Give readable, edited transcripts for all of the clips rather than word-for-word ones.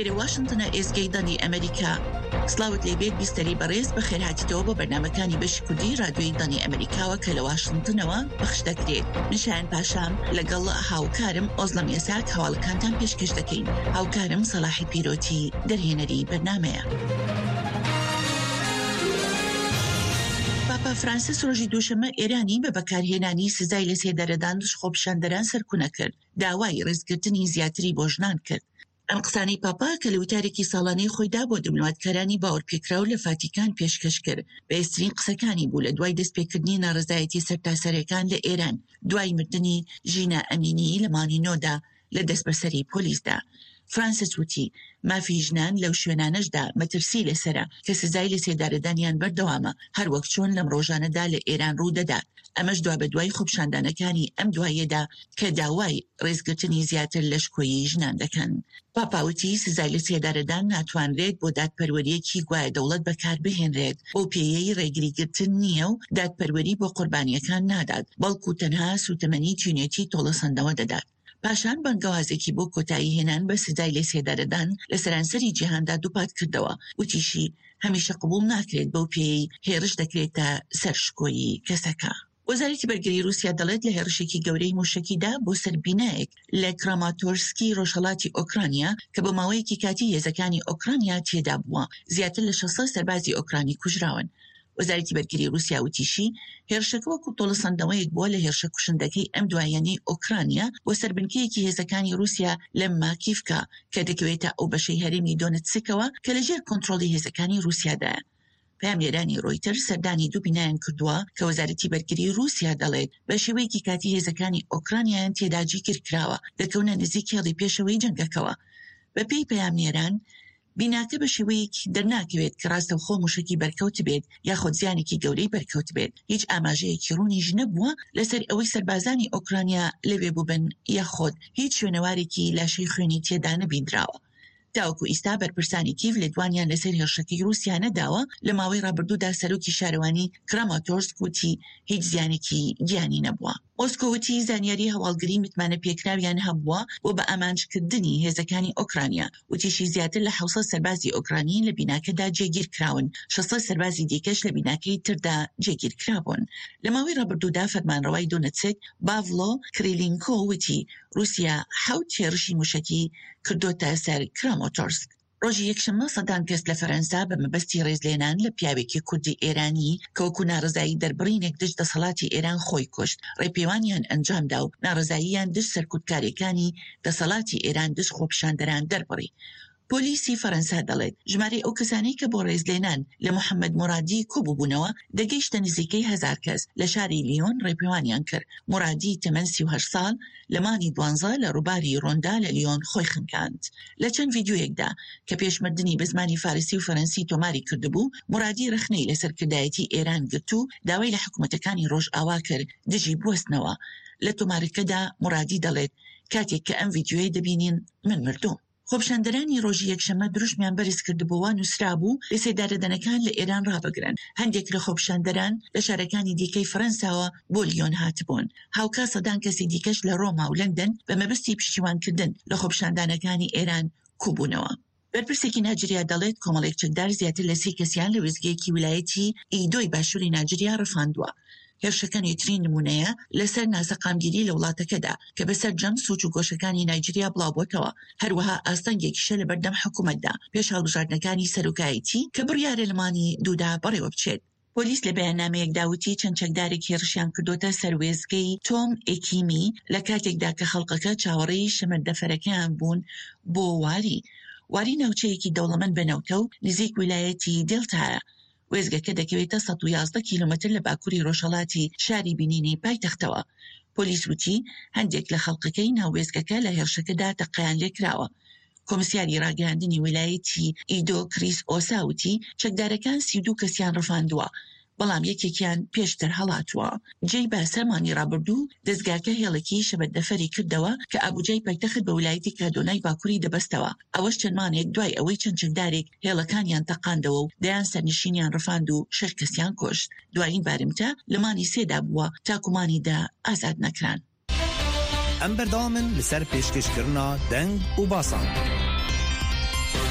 ئێرە واشنتنە ئێزگەیدانی ئەمریکا سلااوت لێبێت بیستەری بەڕێز بە خێرهاتیتەوە بە بەرنامەکانی بەشی کوردی رادیۆی دانی ئەمریکاوە کە لە واشنتنەوە بەخش دەکرێت. نشان پاشام لەگەڵ هاوکارم ئۆزلەم ئێساک هەواڵەکانتان پێشکەش دەکەین. هاوکارم سەلاحی پیرۆتی دەرهێنەری بەرنامەیە. پاپا فرانسیس ڕۆژی دووشەمە ئێرانی بە بەکارهێنانی سزای لە سێدەرەدان دژخۆپشاندەران سەرکوونە کرد. داوای ڕێزگرتنی زیاتری بۆ ژنان کرد. ئەم قسانەی پاپا کە لە وتارێکی ساڵانەی خۆیدا بۆ دیپلۆماتکارانی باوەڕپێکراو لە ڤاتیکان پێشکەش کرد. بەهێزترین قسەکانی بوو لە دوای دەستپێکردنی ناڕزایەتی سەرتاسەرەکان لە ئێران دوای مردنی ژینە ئەمینی لە مانینۆدا لە دەستبەسەری پۆلیسدا. فرانسیس وتی مافی ژنان لەو شوێنانەشدا مەترسی لەسرە کە سزای لە سێدارەدانیان بەردەوامە هەروەک چۆن لەم ڕۆژانەدا لە ئێران ڕوودەدات. ئەمەش دوا بە دوای خۆپشاندانەکانی ئەم دوایەدا کە داوای ڕێزگرتنی زیاتر لە شکۆیی ژنان دەکەن. پاپاوتی سزای لە سێدارەدان ناتوانرێت بۆ دادپەروەریەکی گوایە دەوڵەت بەکار بهێنرێت بۆ پێیەی ڕێگریگرتن نییە و دادپەروەری بۆ قوربانیەکان نادات، بەڵکو تەنها سوتەمەنی چینێتی تۆڵەسەندەوە دەدات. پاشان بەنگەوازێکی بۆ کۆتایی هێنان بە سزای لە سێدارەدان لە سەرانسەری جیهاندا دووپات کردەوە. وتیشی هەمیشە قبول ناکرێت بەو پێی هێرش دەکرێتە سەر شکۆیی کەسەکە. وەزارەتی بەرگری رووسیا دەڵێت لە هێرشێکی گەورەی موشەکیدا بۆ سەر بینایەک لە کراماتۆرسکی ڕۆژهەڵاتی ئۆکرانیا کە بە ماوەیەکی کاتی هێزەکانی ئۆکرانیا تێدا بووە. زیاتر لە 600 سەربازی ئۆکرانی کوژراون. وەزارەتی بەرگری رووسیا وتیشی هێرشەکە وەکو تۆڵەسەندەوەیەک بووە لە هێرشە کوشندەکەی ئەم دوایەنەی ئۆکرانیا بۆ سەربنکەیەکی هێزەکانی رووسیا لە ماکیڤکا کە دەکەوێتە ئەو بەشەی هەرێمی دۆنتسکەوە کە لەژێر کۆنتڕۆڵی هێزەکانی رووسیادایە. پامێرانی ڕۆیتر سەردانی دوو بینایان کردووە کە وەزارەتی بەرگری رووسیا دەڵێت بە شێوەیەکی کاتی هێزەکانی ئۆکرانیان تێدا جیگر کراوە دەکەونە نزیک هێڵی پێشەوەی جەنگەکەوە. بە پێی پامێران بیناکە بە شێوەیەکی دەرناکەوێت کە ڕاستە خۆ موشکی بەرکەوت بێت یاخۆ زیانێکی گەورەی بەرکەوت بێت. هیچ ئاماژەیەکی ڕوونیش نەبووە لەسەر ئەوەی سەربازانی ئۆکرانیا لەوێ بووبن یاخۆت هیچ شوێنەوارێکی لاشەی خوێنی تێدا نەبیندراوە. تاوەکو ئیستا بەرپرسانی کیڤ لێدوانیان لەسەر هێرشەکەی رووسیا نەداوە. لە ماوەی ڕابردوودا سەرۆکی شارەوانی کراماتۆرسک وتی هیچ زیانێکی گیانی نەبووە. مۆسکۆوتی زانیاری هەواڵگری متمانە پێکراویان هەبووە بۆ بە ئامانجکردنی هێزەکانی ئۆکرانیا. وتیشی زیاتر لە 600 سەربازی ئۆکرانی لە بیناکەدا جێگیر کراون. 600 سەربازی دیکەش لە بیناکەی تردا جێگیر کرابوون. لە ماوەی ڕابردوودا فەرمانڕەوای دۆنتسک باڤلۆ کریلینکۆ وتی رووسیا 7 هێرشی موشکی کردوتە سەر کراماتۆرسک. ڕۆژی یەکشەممە سەدان کەس لە فەرەنسا بە مەبەستی ڕێزلێنان لە پیاوێکی کوردی ئێرانی کەوەکو ناڕزایی دەربڕینێک دژ دەسەڵاتی ئێران خۆی کوشت. ڕێپێوانیان ئەنجامدا و ناڕزاییان دژ سەرکوتکارەکانی دەسەڵاتی ئێران دژ خۆپشاندەران دەربڕی. پۆلیسی فەرەنسا دەڵێت ژمارەی ئەو کەسانەی کە بۆ ڕێزلێنان لە محەممەد مورادی کۆبووبوونەوە دەگەیشتە نزیکەی 1000 کەس. لە شاری لیۆن ڕێپێوانیان کرد. مورادی تەمەن 38 ساڵ لە مانی 12 لە ڕووباری ڕۆندا لە لیۆن خۆی خنکاند. لە چەند ڤیدیۆیەکدا کە پێشمردنی بە زمانی فارسی و فەرەنسی تۆماری کردبوو مورادی رەخنەی لەسەر کردایەتی ئێران گرت و داوای لە حکوومەتەکانی ڕۆژئاوا کرد دژی بوەستنەوە. لە تۆمارەکەدا مورادی دەڵێت کاتێک کە ئەم ڤیدیۆی دەبینین من مردوم. خۆپشاندەرانی ڕۆژی یەکشەممە دروشمیان بەرز کردبووە نووسرابوو لە سێدارەدەنەکان لە ئێران ڕابگرن. هەندێک لە خۆپشاندەران لە شارەکانی دیکەی فەرەنساوە بۆ لیۆن هاتبوون. هاوکا سەدان کەسی دیکەش لە ڕۆما و لەندەن بە مەبەستی پشتیوانکردن لە خۆپشاندانەکانی ئێران کوبوونەوە. بەرپرسێکی ناجریا دەڵێت کۆمەڵێک چەکدار زیاتر لە 30 کەسیان لە وێستگەیەکی ویلایەتی ئیدۆی باشووری ناجریا ڕەفاندووە. هێرشەکە نوێترین نمونەیە لەسەر ناسەقامگیری لە وڵاتەکەدا کە بەسەر جەم سووچ و گۆشەکانی نایجریا بڵاوبووەتەوە. هەروەها ئاستەنگێکیشە لە بەردەم حکوومەتدا پێش هەڵبژاردنەکانی سەرۆکایەتی کە بڕیارە لەمانی دوودا بەڕێوە بچێت. پۆلیس لە بەیاننامەیەک داوتی چەند چەکدارێک هێرشیان کردوتە سەروێزگەی تۆم ئێکیمی لە کاتێکدا کە خەڵقەکە چاوەڕێی شەمەردەفەرەکەیان بوون بۆ واری ناوچەیەکی دەوڵەمەند بنەوتە و نزیک ویلایەتی دێڵتایە. وێزگەکە دەکەوێتە 111 کیلومتر لە باکووری ڕۆژهەڵاتی شاری بینینی پایتەختەوە. پۆلیس وتی هەندێک لە خەڵقەکەی ناوێزگەکە لە هێرشەکەدا تەقەیان لێکراوە. کۆمسیاری ڕاگەاندنی ویلایەتی ئیدۆ کریس ئۆساوتی چەکدارەکان 32 کەسیان ڕەفاندووە، بەڵام یەکێکیان پێشتر هەڵاتووە. جێی باسەمانی ڕابردوو دەستگاکە هێڵێکی شەبەتدەفەری کردەوە کە ئابوجای پایتەخت بە ویلایەتی کادۆنای باکووری دەبەستەوە. ئەوەش چەندمانێک دوای ئەوەی چەند چەکدارێک هێڵەکانیان تەقاندەوە و دەیان سەرنشینیان ڕەفاند و 6 کەسیان کوشت. دوایین بارمتە لە مانی 3دا بووە تاکومانیدا ئازاد نەکران. ئەم بەردەوامن لەسەر پێشکەشکردنا دەنگ و باسان.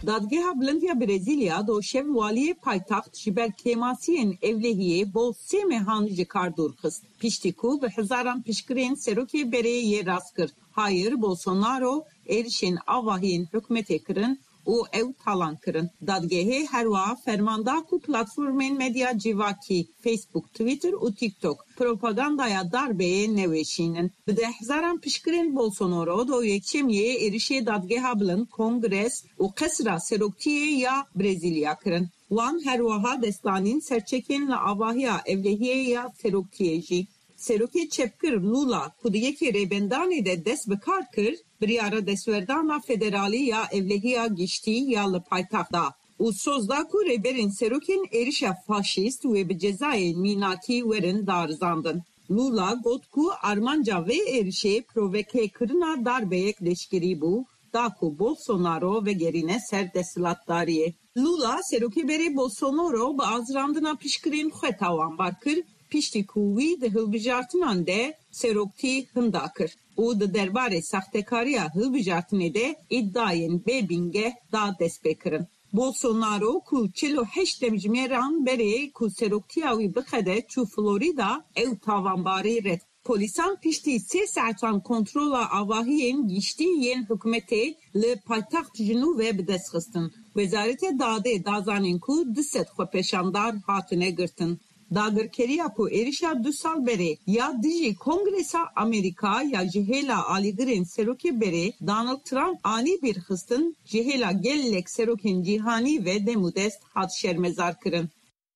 Dadgeha Bilindya Brezilya doşev waliye paytaxt ji ber kêmasiyên evlehiyê bo 3 mehan ji kar dûrxist. Piştî ku bi hezaran piştgirên serokê berê yê rast kir. Hayır, Bolsonaro êrişên avahiyên hikûmetê kirin û ew talan kirin. Dadgehê her wiha fermanda ku platformên medya civakî Facebook, Twitter û TikTok propagandaya darbeyê neweşînin. Bi de hezaran piştgirên Bolsonaro do yekşemiyê êrişê Dadgeha Bilind, Kongres û qesra seroktiyê ya Brezilya kirin. Wan her wiha destanîn serçekên li avahiya evlehiyê ya seroktiyê jî. Serokê çepkir Lula ku di yekê rêbendanê de dest bi kar kir, biryara destwerdana federalî ya evlehiya giştî ya li paytaxta û sozda ku rêberên serokên êrişa faşîst wê bi cezayên mînatî werin darizandin. Lula got ku armanca vê êrişê provokêkirina darbeyek leşkerî bû, da ku Bolsonaro vegerîne ser desthilatdariyê. Lula serokê berê Bolsonaro bi azrandina piştgirên xwe tawanbar kir, piştî ku wî di hilbijartinan de seroktî hinda kir û di derbarê saxtekariya hilbijartinê de îddiayên bêbîngeh da dest pê kirin. Bolsonaro ku 48 demjimêran berê ku seroktiya wî bixede çû Florida ew tawanbarî red. Polisan piştî 3 saetan kontrola avahiyên giştî yên hikûmetê li paytaxt ji nû ve bi dest xistin. Wezareta Dadê dazanîn ku 200 xwepeşandar hatine girtin. Dagirkeriya ku êrişa 2 sal berê ya dijî Kongresa Amerîka ya ji hêla alîgirên serokê berê Donald Trump anî bir xistin ji hêla gelek serokên cîhanî ve demûdest hat şermezar kirin.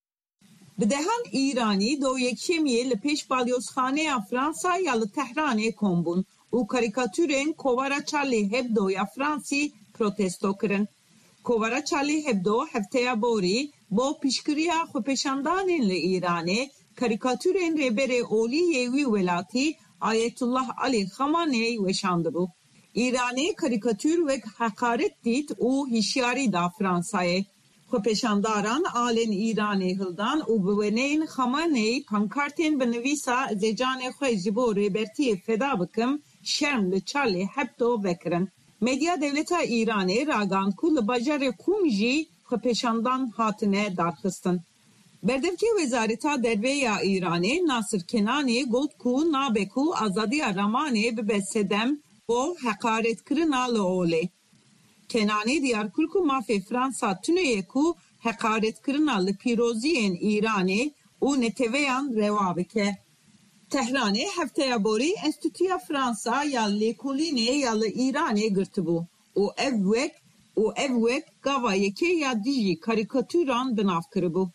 Bi dehan İranî do yekşemiyê li pêş balyozxaneya Fransa ya li Tehranê kombûn û karîkatûrên kovara Charlie Hebdo ya Fransî protesto kirin. Kovara Charlie Hebdo hefteya borî bo piştgiriya xwepeşandanên li Îranê karîkatûrên rêberê olîyê wî welatî Ayetullah Ali Xamenei weşandibû. Îranê karîkatûr wek heqaret dît û hişyarî da Fransayê. Xwepeşandaran alên Îranê hildan û bi weneyên Xamenei pankartên bi nivîsa ez ê canê xwe ji bo rêbertiyê feda bikim şerm li Charlie Hebdo vekirin. Medya devleta İranê ragand ku li bajarê Qum jî xwepeşandan hatine darxistin. Berdevkê Wezareta Derve ya İranê Nasir Kenanî got ku nabe ku azadiya ramanê bibe sedem bo heqaretkirina li olê. Kenanî diyar kir ku mafê Fransa tuneyê ku heqaretkirina li pîroziyên Îranê û neteveyan rewa bike. Tehranê hefteya borî Enstitûya Fransa ya Lêkolînê ya li Îranê girtibû û ev wek gava yekê ya dijî karîkatûran binav kiribû.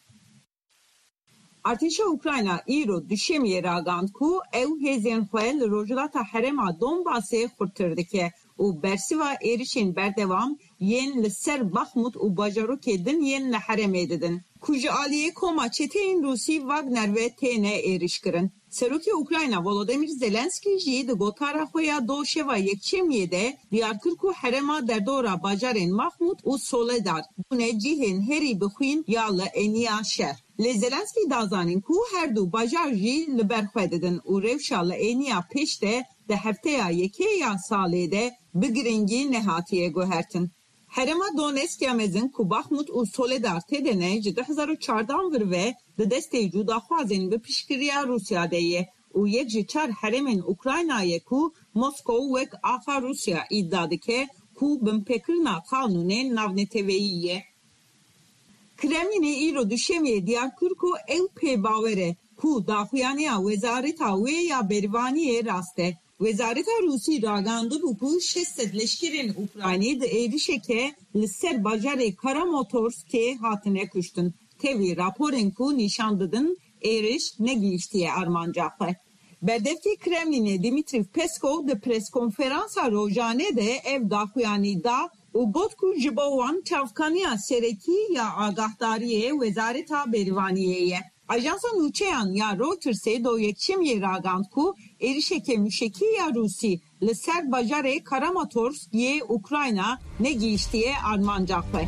Artêşa Ukrayna îro duşemiyê ragand ku ew hêzên xwe li rojhilata herêma Donbasê xurtir dike û bersiva êrişên berdewam yên li ser Baxmut û bajarokê din yên li herêmê didin. Ku ji aliyê koma çeteyên Rûsî Wagner ve têne êrişkirin. Serokê Ukrayna Volodymyr Zelenskî jî di gotara xwe ya doşeva yekşemiyê de diyar kir ku herêma derdora bajarên Baxmut û Soledar bûne cihên herî bixwîn ya li eniya şer. Lê Zelenskî dazanîn ku her du bajar jî li ber xwe didin û rewşa li eniya pêş de di hefteya yekê ya salê de bi giringî nehatiye guhertin. Herêma Donetsk ya mezin ku Baxmut û Soledar têdene ji 2014 vir ve di destê cudaxwazên bi piştgiriya Rûsya de ye û yek ji çar herêmên Ukraynayê ku Moskow wek axa Rûsya îddia dike ku binpêkirina qanûnên navneteveyî ye. Kremlinê îro duşemiyê diyar kir ku ew pêbawer e ku daxuyaniya wezareta wê ya berîvaniyê rast e. Wezareta Rûsî ragandibû ku 600 leşkerên Ukraynî di êrişeke li ser bajarê Kramatorskê hatine kuştin. Tevî raporên ku nîşan didin êriş negihîştiye armanca xwe. Berdevkê Kremlinê Dmitry Peskov di preskonferansa rojane de ev daxuyanî da û got ku ji bo wan çavkaniya serekî ya agahdariyê Wezareta Berîvaniyê ye. Ajansa nûçeyan ya Reutersê do yekşemiyê ragand ku êrişeke müşekî ya Rûsî li ser bajarê Kramatorsk yê Ukrayna negihîştiye armanca xwe.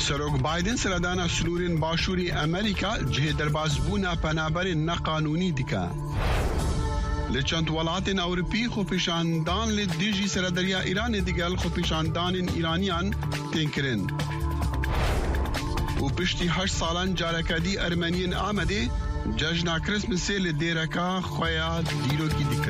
سروک بایدن سردانا سنورین باشوری امریکا جه دربازبونا پنابر نقانونی دکا لچند ولاتن اوروپی خو پیشاندان لدیجی سردریا ایران دیگل خو پیشاندان ایرانیان تنکرن و پشتی 8 سالان جارکادی ارمنیین آمده جشن کریسمس لدیرکا خویا دیرو کی دکن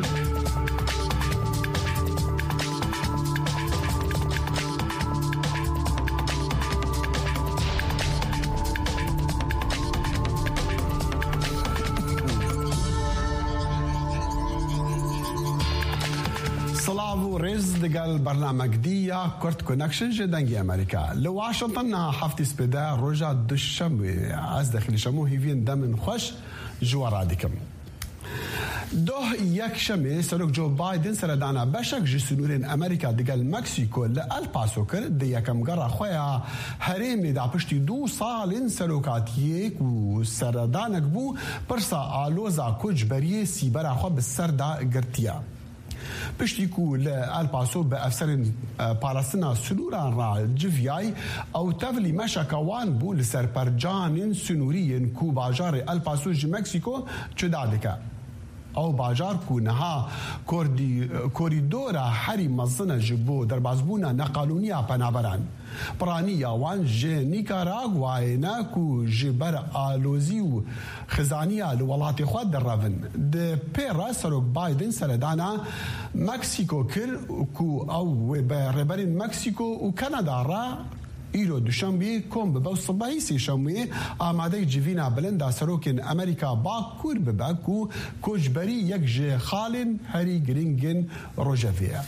دقال برنامج ديا كورت كونكشن جدنجي أمريكا لواشنطن حفتي سبدا رجع دشم از داخل شمو هيفين دمن خوش جوارادكم دوه یک شمه سرک جو بایدن سردانا بشک جسنورین امریکا دقال مکسیکو لالپاسو کرد دی یکم گره خویا هرمی دا پشتی 2 سالین سرکاتیک و سردانک بو پرسا آلوزا کج بریه سیبرا خو بسر دا گرتیا پشتیکو لالپاسو به افسرین پاراستنا سنوران را جویای او تفلی مشکوان بو لسرپرجانین سنورین کو باجار الپاسو ج مکسیکو چدادکه او باجار کو نها کوریدورا هری مزنه جبو در بازبونا نقالونیا پنابران پرانیا وان جه نیکاراگواینا کو جبر آلوزی و خزانیا لولات خود در روون ده پیرا سروک بایدن سردانا مکسیکو کر کو او بربرین مکسیکو و کانادا را ایرو دوشنبه کم به صبحی سه‌شنبه آماده جوینا بلندا سروکن امریکا باکور بباکو کوجبری یک جه خالن هری گرینگن روجویا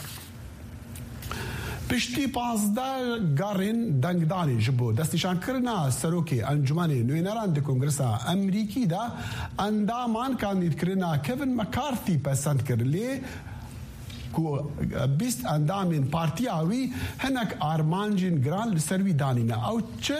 پشتی 15 گارین دنگدانی جبو دستشان کرنا سروکی انجمن نوینران د کنگرس امریکی دا اندامان کاندید کرنا کوین مکارتی پسند کرلی کو بیست اندامین پارتیاوی هنک آرمانجین گران لسروی دانینا او چه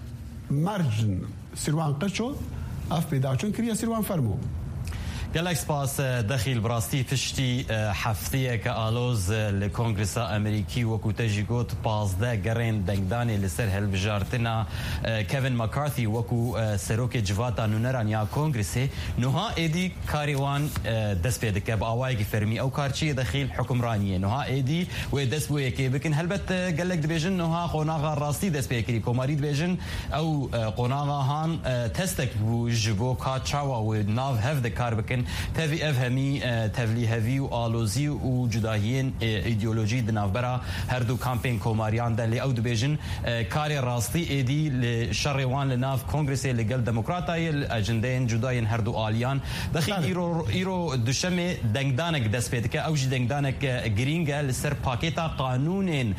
مرجن سروان قشو اف پیدا چون کریا سروان فرمو گلک سپاس دخیل براستی پشتی هفته که آلوز لکنگرس امریکی و کوتجی گوت 15 گرین دنگدانی لسر هلبجارتنا کوین مکارتی وکو سروک جواتا نونران یا کنگرسی نوها ایدی کاریوان دست پیده که با آوائی که فرمی او کارچی دخیل حکمرانیه نوها ایدی و دست بویه که بکن هلبت گلک دبیجن نوها قوناغا راستی دست پیده کری کماری دبیجن او قوناغا هان تستک بو جبو کا چاوا و ناو هف دکار بکن تفي افهمي تفلي هفي والوزي وجداهين ايديولوجي دنافبرا هردو كامبين كوماريان دالي او دبيجن كاري راستي ايدي لشروان لناف كونغرسي لقل ديمقراطاي الاجندين جداين هردو اليان دخيل ايرو دوشمه دنگدانك دسبيتك او جي دنگدانك جرينجا لسر باكيتا قانونين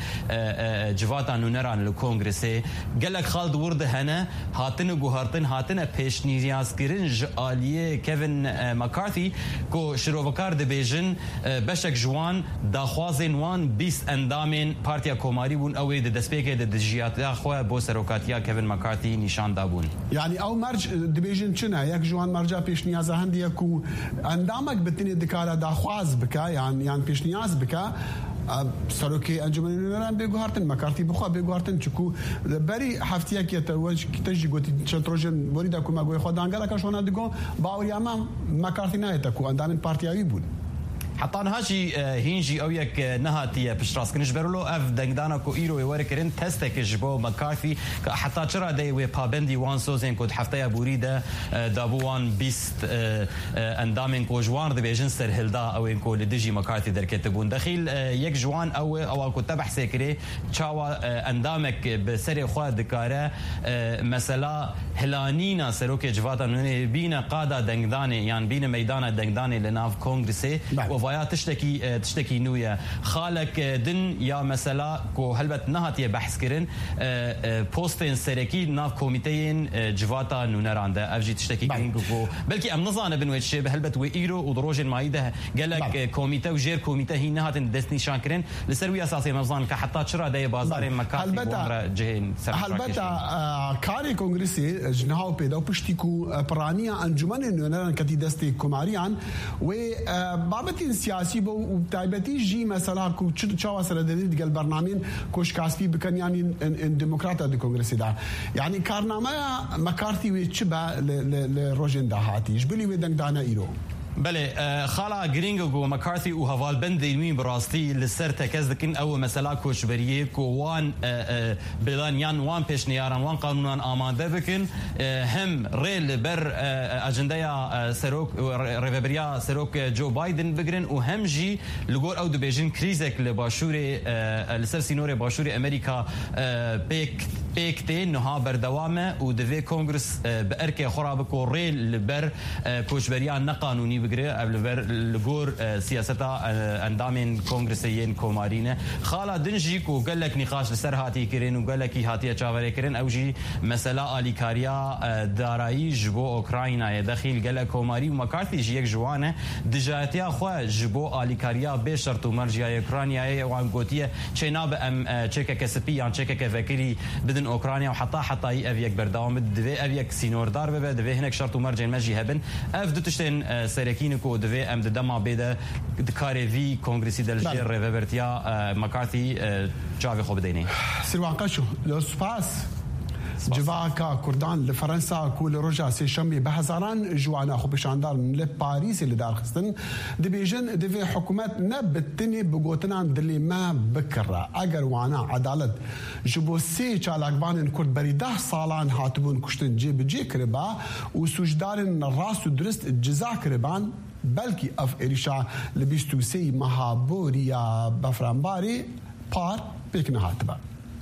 جواتا نونران لكونغرسي قالك خالد ورد هنا هاتن جوهرتن هاتن بيشنياز كرنج اليه كيفن مكارثي کو شروعکار دبیجن بشک جوان داخوازن وان 20 اندامین پارتیا کوماری بون اوی د دسپیک د دجیات خو بو سروکاتیا کوین مکارتی نشان دابون یعنی او مرج دبیجن چنا یک جوان مرجا پیش نیاز هندیا کو اندامک بتنی دکارا داخواز بکا یعنی پیش نیاز بکا سروکی انجمن نوران بگوهرتن مکارتی بخوا بگوهرتن چکو بری هفتیا که توج تجی گوتی چتروجن بوریدا کو مگوی خود انگلا کشونا دگو باوری امام مکارتی نه تکو اندامن پارتیایی بود حتى هاشي هينجي او يك نهاتي بشراس كنش برلو اف دنگدانا كو ايرو وركرين تستك جبو مكارثي حتى چرا دي و پابندي وان سوزين كود هفته بوريده دابوان 20 اندامن كو جوان د بيجن سر هلدا او ان كو لدجي مكارثي دركتبون دخيل يك جوان او كو تبع سكري چاوا اندامك بسر خو دكاره مثلا هلانينا سروك جواتا نوني بينا قادا دنگداني يعني بينا ميدانا دنگداني لناف كونغرسي وفايا تشتكي نويا خالك دن يا مثلا كو هلبت نهاتي بحث كرن بوستين سركي ناف كوميتين جواتا نونراندا افجي تشتكي كو بلكي ام نظانه بنويت شي هلبت ويرو ودروجن مايده قالك كوميتا وجير كوميتا هي نهات دسني شانكرين لسروي اساسي نظان كحتى تشرا داي بازار مكاتب ورا جهين هلبتا كاري كونغرسي جناو بيدو بشتيكو برانيا انجمن نونران كتي دستي كوماريان و بابتين سیاسی بۆ و تایبەتی ژی مەسەلا و چاوە سەردەدی دگەل بەرنامین کۆشکاسپی بکەن ینی دموکراتە دی کۆنگرسیدا یعنی کارنامەیە مەکارتی وێ چ بە لە ڕۆژێن داهاتیش بلی وێ دەنگدانە ئیرۆ بله خالا گرینگ و مکارتی و هوالبند دیمی براستی لسر تکز دکن او مثلا کوچبریه کو وان بلان یان وان پیشنیاران وان قانونان آماده بکن هم ریل بر اجنده سروک ریوبریا سروک جو بایدن بگرن و هم جی لگور او دبیجن کریزک لباشور لسر سینور باشور امریکا پیکته نها بردوامه و دوی کنگرس به ارک خراب کو ریل بر کوچبریا نقانونی بگره اولور لگور سیاستا اندامین کنگرسیین کومارینه خالا دنجی کو گلک نقاش لسر هاتی کرن و گلکی هاتی چاوره کرن او جی مسئله آلیکاریا دارایی جبو اوکراینای دخیل گلک کوماری و مکارتی جی یک جوانه دجایتیا خواه جبو آلیکاریا به شرط و مرجیای اوکراینای وان گوتیه چینا به ام چکه کسپی یا چکه که فکری بدن اوکراینیا و حتی اف یک بردام دوی اف یک سینوردار ببه دوی هنک شرط و مرجین مجی هبن اف دو تشتین سرکین کو دوی ام دما بيده دكاري في كونغرسي دلجير ريفرتيا مكارثي جافي خو بديني سيروان قشو لو سباس جواكا كردان لفرنسا كول روجا سي شمي بهزاران جوانا خو بشاندار لباريس اللي دار خستن دبيجن دفي حكومات نبتني بقوتنان دلي ما بكرة اگر وانا عدالت جبو سي چالاقبان كرد بري 10 سالان هاتبون كشتن جيب جي كربا وسوجدارن راس درست جزا كربان بلكي اف اريشا لبيستو سي مهابوريا بفرانباري پار بكنا هاتبا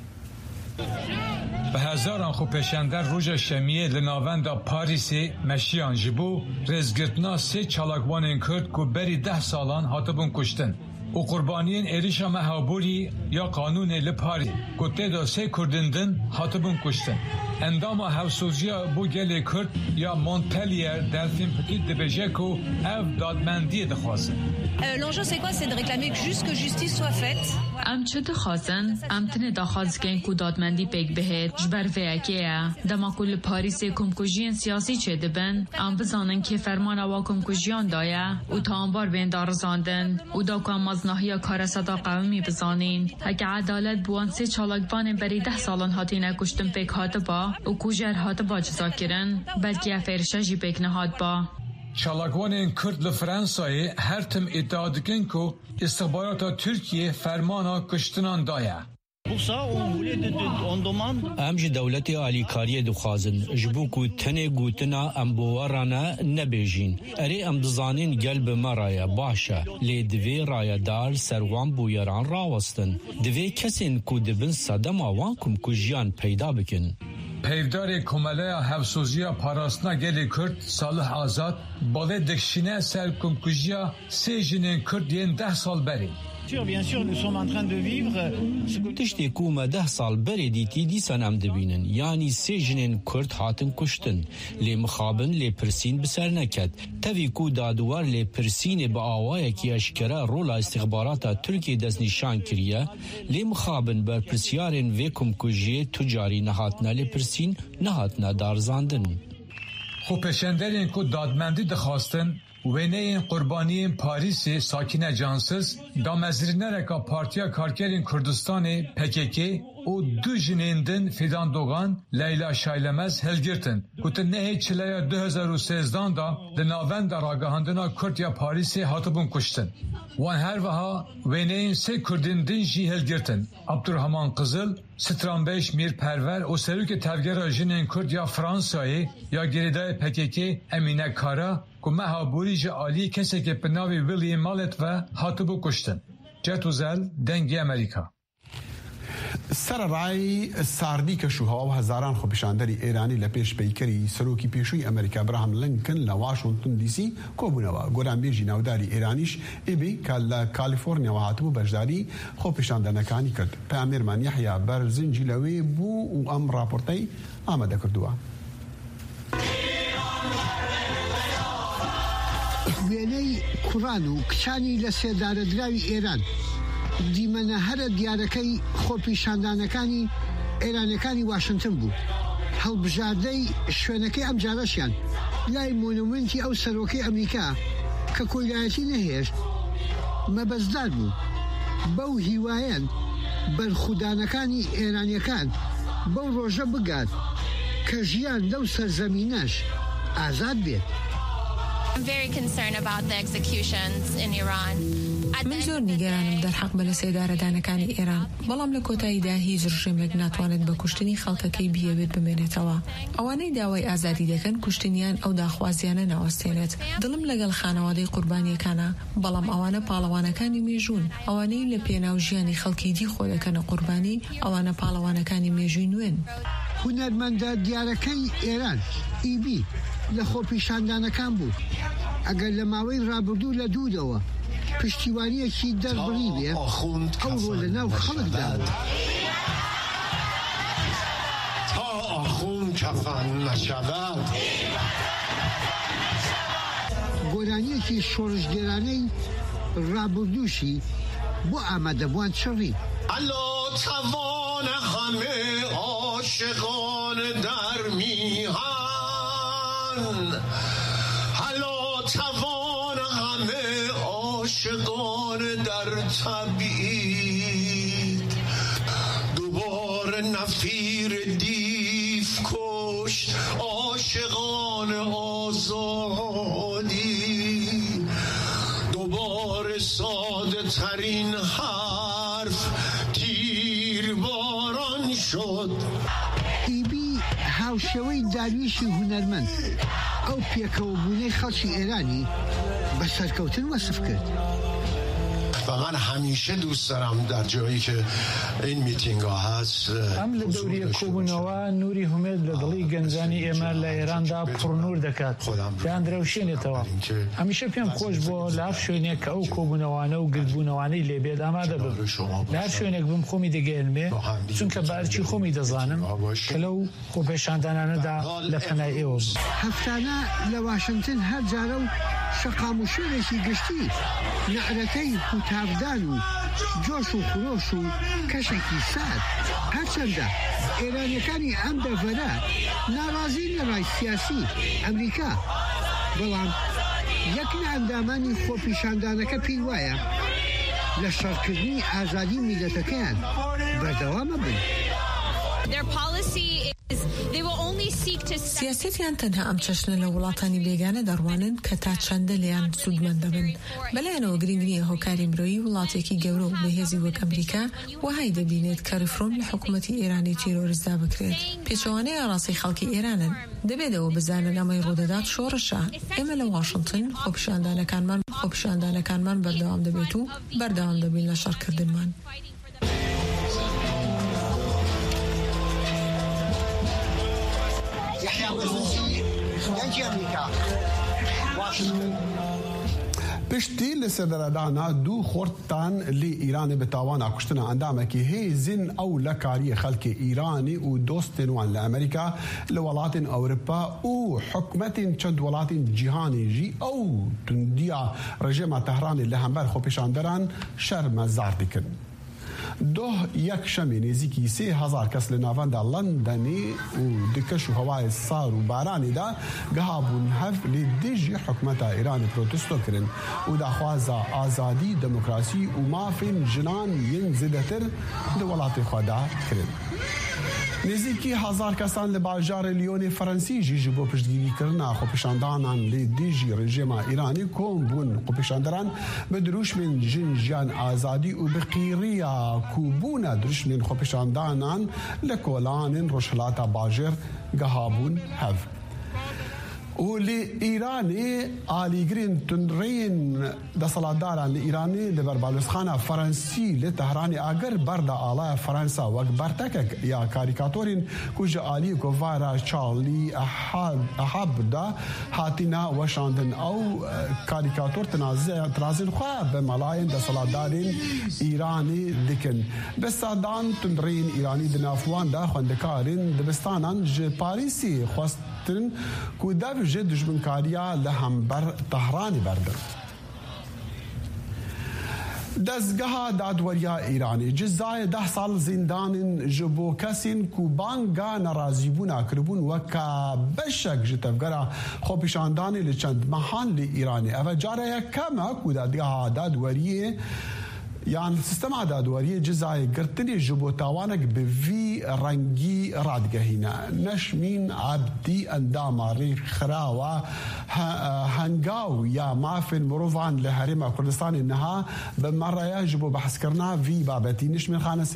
به هزاران خو پیشندر روژ شمیه لناوند پاریس مشیان جبو رزگرتنا سه چالاکوان کرد که بری 10 سالان هاتبون کشتن و قربانیین ایریشا مهابوری یا قانون لپاری که تیدا سه کردندن هاتبون کشتن اندام هفسوزیا بو گل کرد یا مونتلیر دلفین پتیت دبجه که اف دادمندی دخواستن. L'enjeu c'est quoi? C'est de réclamer juste que justice soit faite. ام چه دخواستن؟ ام تنه دخواست کن که دادمندی پیک بهت جبر ویکیه دما کل پاریس کمکوژین سیاسی چه دبن ام بزانن که فرمان و کمکوژیان دایه و تا انبار بین دارزاندن و دا کام مزناهی کار صدا قومی بزانین هکه عدالت بوان سه چالاکبان بری 10 سالان هاتی نکشتن پیک هات با و کوجر هات با جزا کرن بلکه افرشه جی پیک نهاد با چالاکوان کرد لفرانسای هر تم ادعا دکن که استخبارات ترکیه فرمانا کشتنان دایه. ام جی دولت آلیکاری دخوازن جبو کو تنه گوتنا ام بوارانه نبیجین اری ام دزانین قلب مرایه باشه لی دوی رایه دار سروان بویران راوستن دوی کسین کو دبن صدم آوان کم کجیان پیدا بکن پیودار کماله هفسوزیا پاراستنا گلی کرد صالح آزاد باله دکشینه سر کمکوژیا سه جنین کرد ین 10 سال بری. تشتی کومه 10 سال بری دیتی دیسان ام دبینن یعنی سه جنین کرد هاتن کشتن لی مخابن لی پرسین بسر نکد تاوی کو دادوار لی پرسین با آوائه کی اشکره رولا استخبارات ترکی دست نشان کریه لی مخابن بر پرسیارن وی کمکوژی تجاری نهاتنا لی پرسین نهاتنا دارزاندن خو پشندرین کو دادمندی دخواستن وینه قربانی پاریس ساکن جانسز دامزرینه رکا پارتیا کارگرین کردستان PKK و دو جنیندن فیدان دوغان لیلا شایلمز هلگرتن کتن نهی چلیا 2013 دا لناوند راگاهاندنا کردیا پاریس هاتبون کشتن وان هر وها وینه این سه کردندن جی هلگرتن عبدالرحمن قزل سترانبیش میر پرور و سروک تفگر جنین کردیا فرانسایی یا گریدای PKK امینه کارا که مهابوری جعالی کسی که پناوی ویلی مالت و هاتبو کشتن جتوزل دنگی امریکا سر رای ساردی کشوها و هزاران خو پیشاندری ایرانی لپیش پیکری سروکی پیشوی امریکا ابراهام لینکن لواشنطن دی سی کوبونوا گوران بیجی نوداری ایرانیش ایبی کال کالیفرنیا و هاتبو بجداری خو پیشاندنکانی کرد پیامرمان یحیی برزنجی لوی بو و ام راپورتی آماده کردوه وێنەی کوڕان و کچانی لە سێدارەدراوی ئێران دیمەنە هەرە دیارەکەی خۆپیشاندانەکانی ئێرانەکانی واشنگتن بوو هەڵبژاردەی شوێنەکەی ئەم جارەشیان لای مۆنومنتی ئەو سەرۆکەی ئەمریکا کە کۆیلایەتی نەهێشت مەبەستدار بوو بەو هیوایەن بەرخودانەکانی ئێرانیەکان بەو ڕۆژە بگات کە ژیان لەو سەرزەمینەش ئازاد بێت. من زۆر نیگەرانم دەرحەق بە لە سێدارەدانەکانی ئێران، بەڵام لە کۆتاییدا هیچ ڕژێمێک ناتوانێت بە کوشتنی خەڵکەکەی بیەوێت بمێنێتەوە. ئەوانەی داوای ئازادی دەکەن کوشتنیان ئەو داخوازیانە ناوەستێنێت. دڵم لەگەڵ خانەوادەی قوربانیەکانە، بەڵام ئەوانە پاڵەوانەکانی مێژوون، ئەوانەی لە پێناو ژیانی خەڵکی دی خۆ دەکەنە قوربانی، ئەوانە پاڵەوانەکانی مێژووی نوێن. هونەرمەندە دیارەکەی ئێران ئیبی لە خۆپیشاندانەکان بوو. ئەگەر لە ماوەی ڕابردوو لە دوودەوە پشتیوانیەکی دەربڕی بێ، ئەو ڕۆ لە ناو خەڵکدا بوو. تا ئاخوون کەفەن نەشەوەد. گۆرانیەکی شۆڕژگێرانەی ڕابردووشی بۆ ئامادەبووان چڕی. ئەلۆ چەوانە هەمێ عاشقان در میهن، هەلۆ چەوانە هەمێ عاشقان در تبعید، دوباره نفیر دیو کشت عاشقان آزادی، دوباره ساده ترین حرف تیرباران شد. ئیبی هاوشێوەی دارویشی هونەرمەند ئەو پێکەوەبوونەی خەڵکی ئێرانی بە سەرکەوتن وەسف کرد. و من همیشه دوست دارم در جایی که این میتینگ ها هست ام لدوری کوبونەوە نوری هومێد لە دڵی گەنجانی ئێمە لە ئێراندا پڕنور دەکات، پێیان درەوشێنێتەوە. هەمیشە پێم خۆش بۆ لە هەر شوێنێک کە ئەو کۆبوونەوانە و گردبوونەوانەی لێبێت ئامادە بم. لە هەر شوێنێک بم خۆمی دەگەێنمێ، چونکە بارچی خۆمی دەزانم کە لەو خۆپێشاندانانەدا لە پەنای ئێوە بم. هەفتانە لە واشنگتن هەر جارە و شەقام و شوێنێکی گشتی نعرەکەی هوتاردان و جۆش و خۆش و کەشێکی سات. هەرچەندە ئێرانیەکانی ئەم دەڤەرە ناڕازی لە ڕای سیاسی ئەمریکا، بەڵام یەک لە ئەندامانی خۆپیشاندانەکە پێی وایە لە شەڕکردنی ئازادی میلەتەکەیان بەردەوامە بن. سیاسەتیان تەنها ئەم چەشنە لە وڵاتانی بێگانە دەڕوانن کە تا چەندە لیان سوودمەند دەبن. بەلایەنەوە گرنگ نییە هۆکاری مرۆیی وڵاتێکی گەورە و بەهێزی وەک ئەمریکا وهای دەبینێت کە ریفۆرم لە حکوومەتی ئێرانی تیرۆریستدا بکرێت. پێچەوانەی ئاڕاستی خەڵکی ئێرانن، دەبێتەوە بزانن ئەمەی ڕوودەدات شۆڕشە. ئێمە لە واشنگتن خۆپیشاندانەکانمان بەردەوام دەبێت و بەردەوام دەبین لە شەڕکردنمان. پشتی لسردردانا دو خورتان لی ایران بتاوانا کشتنا اندامکی هیزن او لکاری خلق ایرانی و دوستن وان لامریکا لولات اوروپا و حکمت چند ولات جهانی جی او تندیا رژیم تهران لهمبر خوپشاندران شرم زارتی کن. یک شەمی نزیکی 3,000 کەس لە ناوەندا لەندەنی و دکەش و هەوای سار و بارانیدا گەهابوون هەف لێ دژی حکومەتە ئێرانی پرۆتستۆکردن و داخوازە ئازادی دموکراسی و مافین ژنان یەن زیدەتر لە وڵاتی خۆدا کرد. نزیکی 1,000 کەسان لە باژارە لیۆنی فەرەنسیژی ji بۆ پشتگیریکردنا خۆپیشاندانان لێ دژی ڕژێما ئیرانی کۆم بوون. خۆپیشاندەران بە دروشمێن ژن ژیان ئازادی و بقیڕیە کوبوونە دروشمێن خۆپیشاندانان لە کۆلانên ڕۆژهەڵاتە باژێر گەهابوون هەف. و لإيراني آليغرين تنرين دسالاداران لإيراني لبربالوسخانا فرنسي لتهراني آگر بردا آلاء فرنسا وق برتكك يا كاريكاتورين كوجا آلي كوفارا شارلي أحب دا هاتينا وشاندن أو كاريكاتور تنازل خواه بملايين دسالادارين إيراني دكن بسادان تنرين إيراني دنافوان دا خوندكارين دبستانان جي باريسي خواستن كوداف جد دجمنكاريا لهمبر طهراني بردر. دەستگەها دادوەریە ئیرانی جزای 10 ساڵ زیندانên ji bo kesên ku banga nerazîbûna kiribûn weka beşek ji tevgera xwepêşandanê li çend mehan li Îranê. Ev care yekem e ku dadgeha dadweriyê yan sistema dadweriyê cizayê girtinê ji bo tawanek bi vî rengî radgehîne. Neşmîn Ebdî endama rêxirawa hengaw ya mafên mirovan li Herêma Kurdistanê niha bi meraya ji bo behskirina vî babetî. Neşmîn xane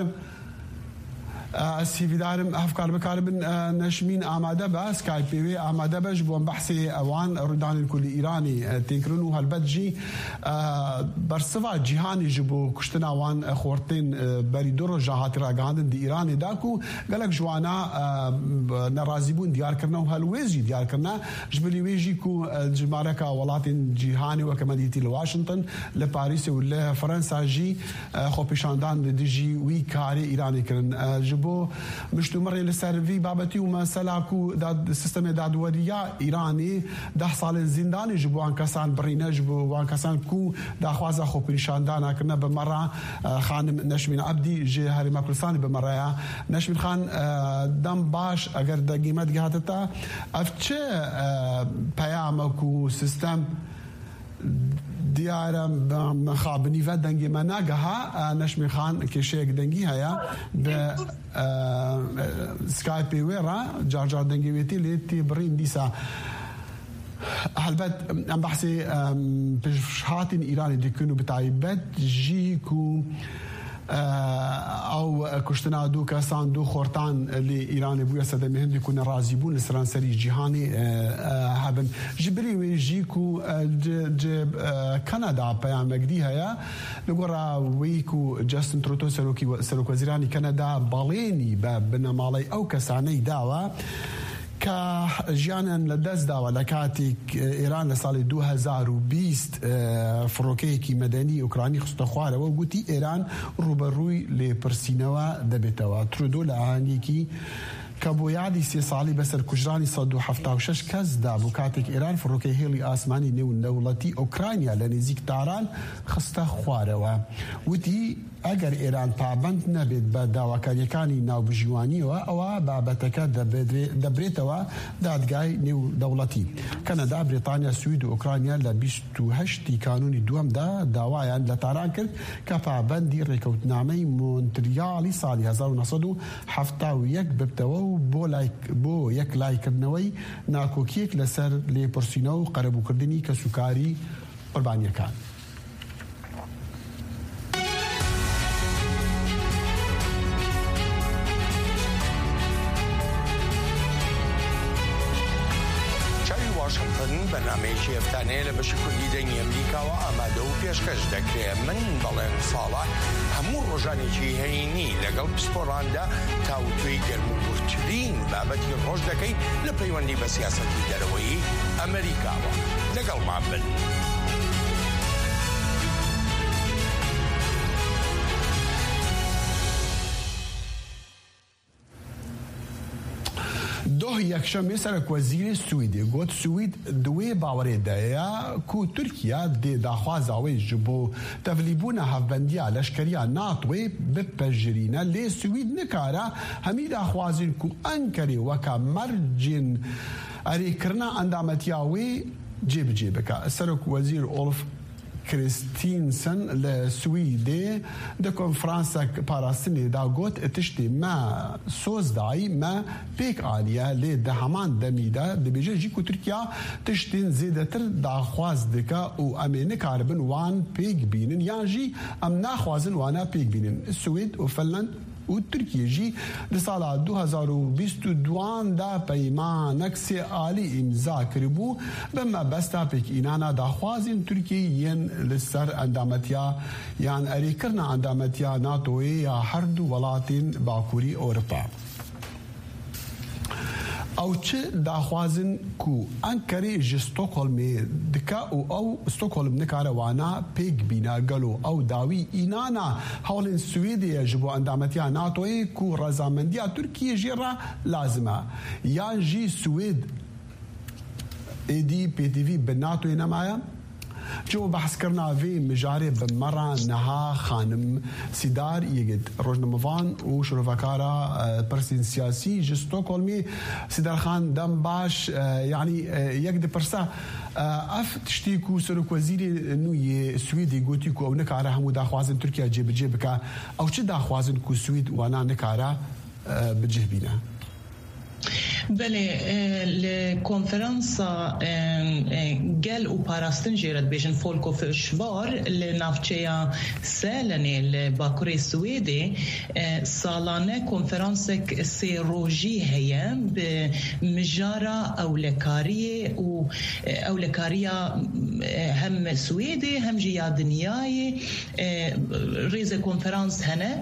سیویدارم افکار بکاربن نشمین آماده به سکایپی آماده بش بون بحثی اوان رودان کلی ایرانی تینکرون و هلبت جی برسوا جهانی جبو کشتن اوان خورتین بری دور جهات را گاندن دی ایرانی داکو گلک جوانا نرازیبون دیار کرنا و هلویزی دیار کرنا جبلی ویجی کو جمارکا ولاتین جهانی و کمدیتی لواشنطن لپاریس و لفرنسا جی خوپیشاندان دی جی وی کاری ایرانی کرن جبو مشتمري لسرفي بابتي ومسلاكو داد سيستم دادوريا ايراني 10 سال زنداني جبو ان كسان برينا جبو ان كسان كو داخوازا خو بريشاندانا كنا بمره خانم نشمين عبدي جي هريما كرساني بمره نشمين خان دم باش اگر د قيمت جهاتتا افچه پیامکو سیستم دیارم مخابنی و دنگی مناگها نشمی خان کشیک دنگی هیا به سکایپی ویرا جار دنگی ویتی لیتی برین دیسا هلبت ام بحثی بشهاتین ایرانی دیکنو بتایبت جی کو او کشتنا دو کسان دو خورتان لی ایران بویا صدمه هندی کن رازیبون لسرانسری جهانی هبن جبری وی جی کو کانادا پیام مگدی هیا لگورا وی کو جاستن تروتو سروک وزیرانی کانادا بالینی بنمالی او کسانی داوا که جیانن لدست داوا لکاتیک ایران لسال 2020 فروکیکی مدنی اوکرانی خستخواره و گوتی ایران روبروی لپرسینوا دبیتوا ترودو لعانیکی که بویادی 3 سالی بسر کجرانی 176 کس دا بوکاتیک ایران فروکی هیلی آسمانی نو دولتی اوکرانیا لنزیک داران خستخواره و گوتی اگر ایران پابند نبید به داواکاریەکانی ناوبژیوانیەوە ئەوە بابەتەکە دەبرێتەوە دادگای نێو دەوڵەتی. کەنەدا، بریتانیا، سوید و ئوکرانیا لە 28 کانونی دووەمدا داوایان لە تاران کرد کە پابەندی ڕێکەوتنامەی مۆنتریالی ساڵی 1970 ببتەوە و بۆ یەک لایکردنەوەی ناکۆکیەک لەسەر لێپرسینەوە و قەرەبووکردنی کەسوکاری قوربانیەکان. بەنامەیەکی هەفتانەیە لە بەشی کوردی دەنگی ئەمریکاوە ئامادە و پێشکەش دەکرێت. من بەڵێن ساڵات هەموو ڕۆژانێکی هەینی لەگەڵ پسپۆڕاندا تاوتوی گەرموگورترین بابەتی ڕۆژ دەکەیت لە پەیوەندی بە سیاسەتی دەرەوەی ئەمریکاوە. لەگەڵمان بن. دوه یەکشەمێ سەرۆکوەزیری سویدی گوت سوید دوێ باوەڕێدایە کو تورکیا دێ داخوازاوەی ji bo tevlîbûna hevbendiya leşkeriya NATOyê bipejirîne lê Swîd nikare hemî daxwazin ku Enkerê weka mercên erêkirina endametiya wê cêbicê bike. Serokvezîr Ulf Kristiansen li Swîdê di konferansek parastinê da got tiştê me soz dayî me pêk aliye lê di heman demî de dibêje jî ku Tirkiya tiştên zêdetir daxwaz dike û em ê nikaribin wan pêk bînin yan jî em naxwazin wana pêk bînin. Swêd û Finland û Tirkiye jî di sala 2022 da peymanek sê alî îmza kiribû bi mebesta pêkînana daxwazên Tirkiyeyê yên li ser endametiya yan erêkirina endametiya NATOyê ya her du welatên Bakurî Ewropa. او چه داخوازن کو انکری ji Stockholmê dike û ew Stockholm nikare wana pêk bîne gelo ew dawî înana hewlên Swêdê ji bo endametiya NATOyê ku rezamendiya Tirkiyê jê re lazim e yan jî Swêd êdî pêdivî bi NATOyê nemaye. جو بحث کرنا في مجاري بمرة نها خانم سيدار يجد روجنا مفان وشرفكارا برسين سياسي جستوكولمي سيدار خان دم باش يعني يجد برسا اف تشتيكو سرك وزيري انه سويدي قوتيكو او نكاره همو داخوازن تركيا جيب جيبك او چه داخوازن كو سويد وانا نكاره بجهبينا بله الكونفرنسا قال وباراستن جيرت بيجن فولكو في شبار لنافچيا سالني الباكوري السويدي سالانه كونفرنسك سيروجي هي بمجارة أولكارية وأولكارية هم سويدي هم جيا دنياي ريزة كونفرنس هنا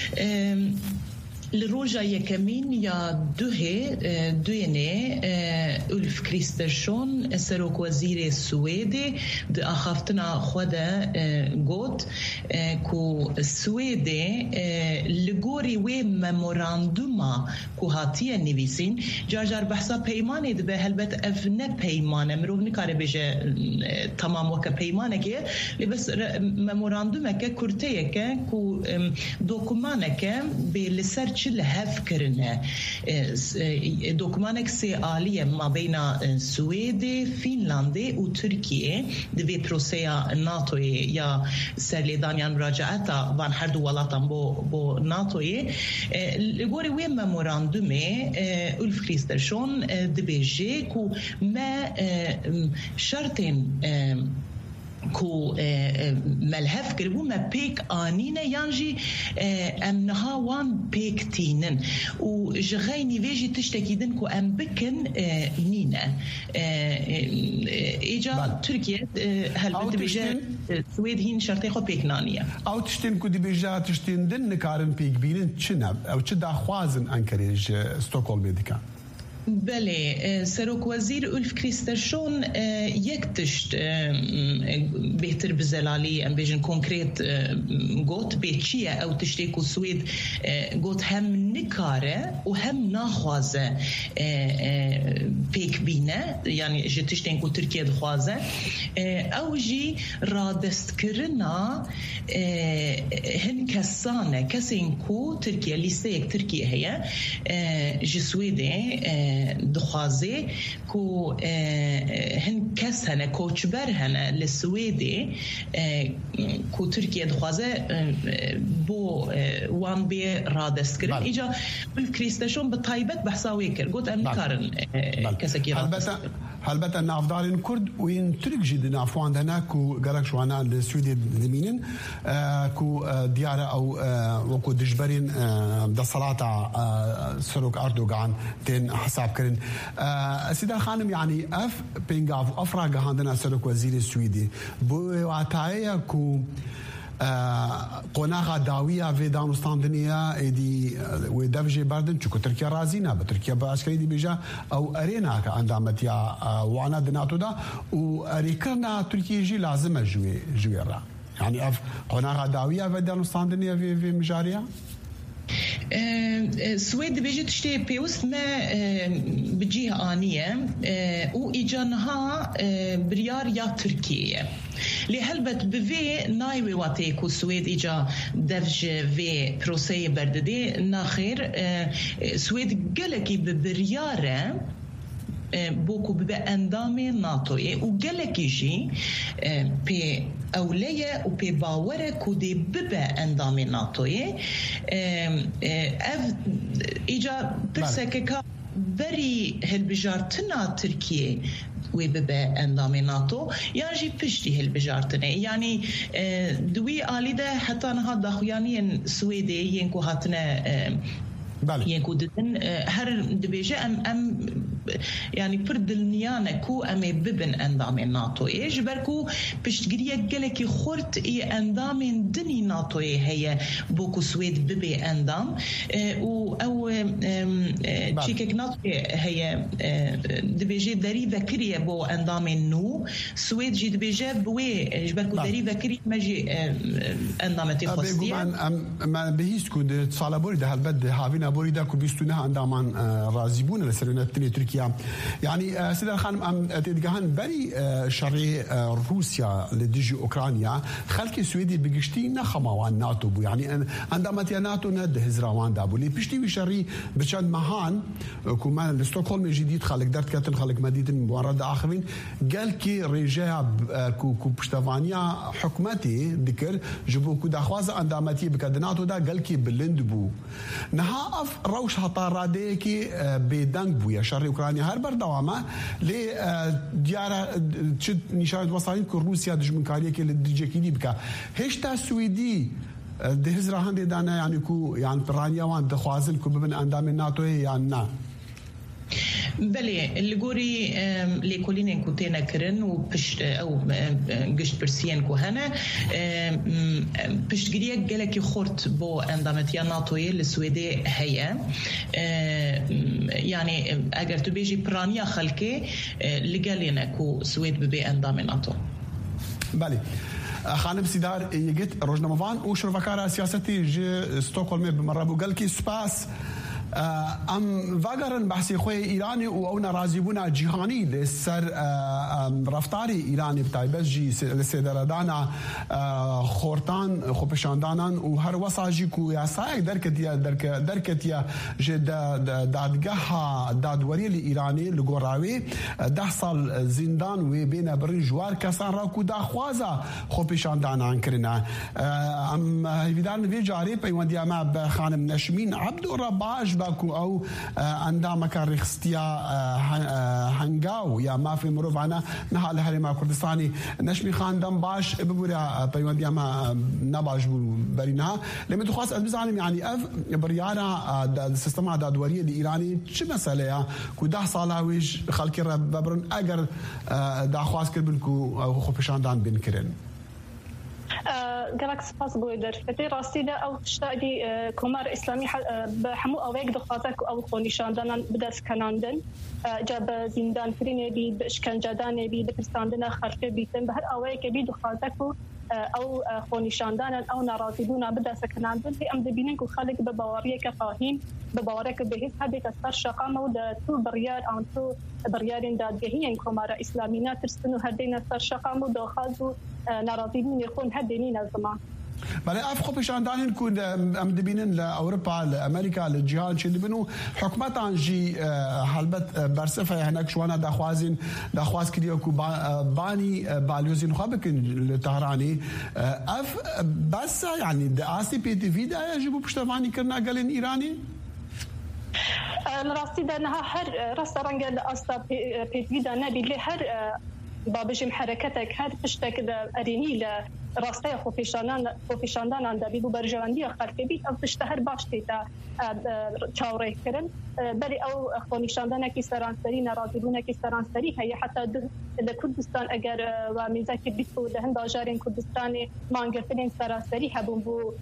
الروجا يكمين يا دوهني ألف كريسترشون سروك وزير السويدي دي أخافتنا خدا قوت كو السويدي لغوري وي ميموراندوما كو هاتيا نويسين جار بحثا بيماني دي بهلبت أفنا بيمانة مروف نكاري بيجا تمام وكا بيمانة بس ميموراندومك كورتيك كو دوكمانك بلسر شل هفكرنا دوكمانك سيالية ما بين السويد فنلندا وتركيا دبي بروسيا ناتو يا سرليدانيا مراجعتها وان هردو ولاتن بو ناتو لغوري وين ميموراندومي ألف كريسترشون دبيجي كو ما شرطين كو ملهف كربو ما بيك آنينا يانجي امنها وان بيك تينن وجغيني فيجي تشتكيدن كو ام بكن نينا ايجا تركيا هل بتبجا سويد هين شرطي خو بيك نانيا او تشتين كو دي بيجا تشتين دن نكارن بيك بينن تشنب او تشدا خوازن انكريج ستوكهولم ميديكا بله سروك وزير ألف كريسترشون يكتشت بهتر بزلالي ام بيجن كونكريت قوت بيتشيا او تشتيكو سويد قوت هم نكاره وهم ناخوازه بيك بينا يعني جي تشتينكو تركيا دخوازه او جي رادست كرنا هن كسانه كسينكو تركيا ليستيك تركيا هي جي سويدي دخوازي كو هن كس هنا كوتشبر هنا للسويدي كو تركيا دخوازي بو وان بي رادست كرن إيجا بالكريستاشون بطايبت بحصاوي كر قلت أم كارن كسكي رادست هلبتا نافدارين كرد وين ترك جد نافوان دنا كو قالك شو أنا السويدي دمينين كو ديارة أو وكو دجبرين دا صلاة سروك أردوغان تين حساب كرن سيدا خانم يعني أف بينغاف أفراغ عندنا سروك وزير السويدي بو وعتايا كو قناغا داوية في دانستان دنيا دي ودفجي باردن چوكو تركيا رازينا بتركيا باشكري دي بيجا او ارينا كاندامت يا وانا دناتو دا واريكرنا تركيا جي لازم جوي را يعني اف قناغا داوية في دانستان دنيا في مجاريا سويد بيجي تشتي بيوست ما بجيها آنية وإجانها بريار يا تركيا لهلبت بفي نايوي واتيكو سويد إجا دفج في بروسي برددي ناخير سويد قلقي ببريارة بوكو ببا اندامي ناتوي وقالك يجي بي أولية وبي باورة كودي ببا اندامي ناتوي إجا برسككا بري هالبجارتنا تركيا وببا اندامي ناتو يعني بشتي هالبجارتنا يعني دوي آليدا حتى نها داخوياني سويدي ينكو هاتنا ينكو ددن هر دبيجة أم يعني برد النيانة كو أمي ببن أندامي ناتو إيش بركو بشتقرية قلكي خورت إي أندامي دني ناتو هي بوكو سويد ببي أندام أو تشيكك ناتو هي دبيجة داري ذكرية بو أندامي نو سويد جي دبيجة بوي إيش بركو داري ذكرية ما جي أندامي تخصية ما بهيست كود صالبوري ده هالبد هافينا بوري ده كو بيستونها أندامان رازيبون لسرنا التنية تركيا تركيا يعني سيدة خانم ام تدگهان بري شرعي روسيا لدجي اوكرانيا خلك سويدي بگشتي نخماوان ناتو بو يعني عندما تي ناتو ند هزراوان دابو لي بشتي شرعي بچند مهان كمان لستوكهولم جديد خلك درت كتن خلك مدينه مورد اخرين قال كي رجاء كو بشتوانيا حكمتي ذكر جبو كو دخواز عندما تي بكدناتو دا قال كي بلند بو نها اف روش هطارادي كي بدنگ بو يا شرعي اوكرانيا هر بردوامه لي ديارة تشد نشانة وصلين كو روسيا دجمن كاريه كي لدجيكيدي بكا هشتا سويدي دهزرا هندي دانا يعني كو يعني برانيا وان دخوازل كو ببن اندام الناتو يعني نا بله الجوري لكلين كوتينا كرن وبش أو قشت برسيان كوهنا بش جريك جلك خورت بو اندامتيا ناتوية للسويدي هيا يعني أجر تبيجي برانيا خلكي لجالينا كو سويد ببي اندام ناتو. بله خانم سيدار يجت روجناموفان وشرفكارا سياستي جي ستوكهولم بمرابو قال كي سباس ام واگرن بحثی خوی ایرانی و اون رازیبونا جهانی لسر رفتاری ایرانی بتایبس جی لسیدردانا خورتان خوپشاندانان و هر وساجی کو یاسای درکتیا جد دادگاه دادوری ایرانی لگوراوی 10 سال زندان و بین برین جوار کسان را کو داخوازا خوپشاندانان کرنا ام هیدان وی جاری پیوندی ما خانم نشمین عبد الرباج باكو او عندما كان رخصتيا هنگاو يا ما في مروف عنا نها الهرم كردستاني نشمي خان دم باش ببورا بيونديا ما نباش برينها لما تخاص ازبزعلم يعني اف بريانا السيستم دادوريه الايراني شو مساله كو 10 صالاويج خلك ببرن اگر دا خواس كربلكو او خوفشاندان بنكرن جالكس باس بويدر فتي راسيدا او تشتاقي كومار اسلامي بحمو اويك دخواتك او خونيشاندان بدس كناندن جاب زندان فريني بي بشكنجادان بي دبرستاندنا خرفه بيتن بهر اويك بي دخواتك او خونيشاندان او ناراضيون بدا سكناندن في ام دبينن كو خلق ببواريه كفاهيم ببوارك بهيس هذه كسر شقامه ودا تو بريار ان تو بريارين دادگهين كومار اسلامينا ترسنو هدينا سر شقامه دو خازو ناراضيين يكون هدينين الزمان بله اف خوپشاندان كون ام دبينن لاوروبا لامريكا للجهان شي دبنو حكومتان جي حلبت برسفه هناك شوانا داخواز كديو كو باني باليوزين خابكن لطهراني اف بس يعني داسي بي تي في دا يجيبوا بشتفاني كرنا قالين ايراني راسي دانها هر رستوران قال استا بي في دا نبي لي هر بابجم حركتك هر تشتك اريني راستي خوفشاندان عند بيدو برجواندي خلق بيت او تشتهر باش تيتا تشاوري كرن بل او خوفشاندان كي سرانسري ناراضيون كي سرانسري هي حتى لكردستان اگر وميزاك بيتو دهن داجارين كردستاني مانغفلين سرانسري هبون بو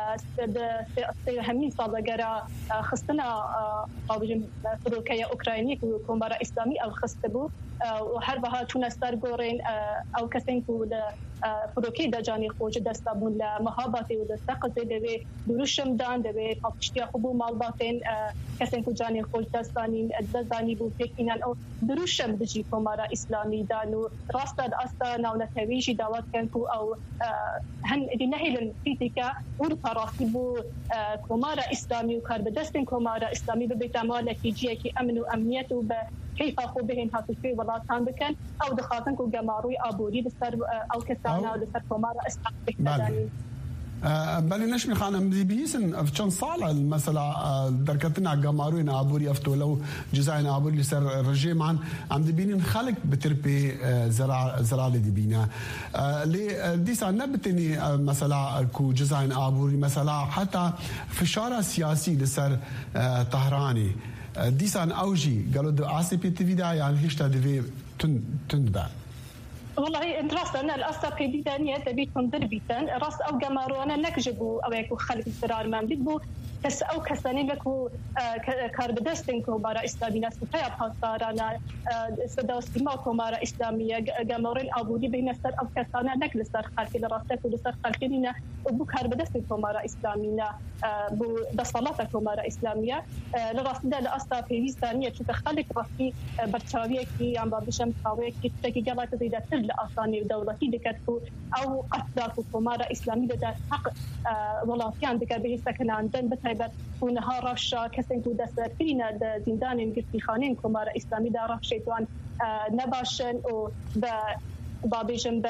همين صال اگر خصنا بابجم فروكيا اوكرايني كومبارا اسلامي او خصبو وهر بها تونستر غورين او كسنكو فروكي دجاني خوج دستابون لمهاباتي ودستقزي دبي دروشم دان دبي قبشتيا خبو مالباتين كسنكو جاني خوج دستاني دزاني بو فيكينان او دروشم بجي كومارا اسلامي دانو راستاد استا ناونا تويجي دعوات كنكو او هن دي نهيلن فيتيكا ورطا راسبو كومارا اسلامي وكار بدستن كومارا اسلامي ببيتامال كيجي كي امن وامنيته كيف أخو بهن هاتو في ولاتان بكن أو دخاتن كو جماروي أبوري بسر أو كسانا بسر كمارا استقبل بلی نشمی خانم بيسن في چند سال المسألة دركتنا جماروين عبوري أفتو لو جزائن عبوري لسر رجيم عم دبينين خلق بتربي زرع لدبينا لي ديسا نبتني مسألة كو جزائن عبوري مسألة حتى فشارة سياسي لسر طهراني ديسان اوجي قالوا دو اسي بي تي في دا يعني هشتا دي تندبا والله انترست انا الاسا بي دي دانيه تبي تنظر بيتن راس او جمارونا نكجبوا او يكون خلق الزرار ما بدو کس او کسانی لکو کار بدستن کو مارا اسلامی ناس پیا پاسارانا صداوسی ما کو مارا اسلامیه جمهورین ابودی بین سر او کسانه نکل سر خلقی لراسته کو سر خلقینا بو کار بدستن کو مارا اسلامینا بو دصالات کو مارا اسلامیه لراسته لاصلا في ثانيه تخلق راسي برتشاويه كي عم بشم قويه كي تكي جلات زي ده كل اصاني دولتي دكتو او قصدك کو مارا اسلامی ده حق ولاتيان دك به سكن عندن بتايبت ونهار رشا كسن کو دسر فينا زندان قرتي خانين کو مارا اسلامی ده رف شيطان نباشن و بابيجم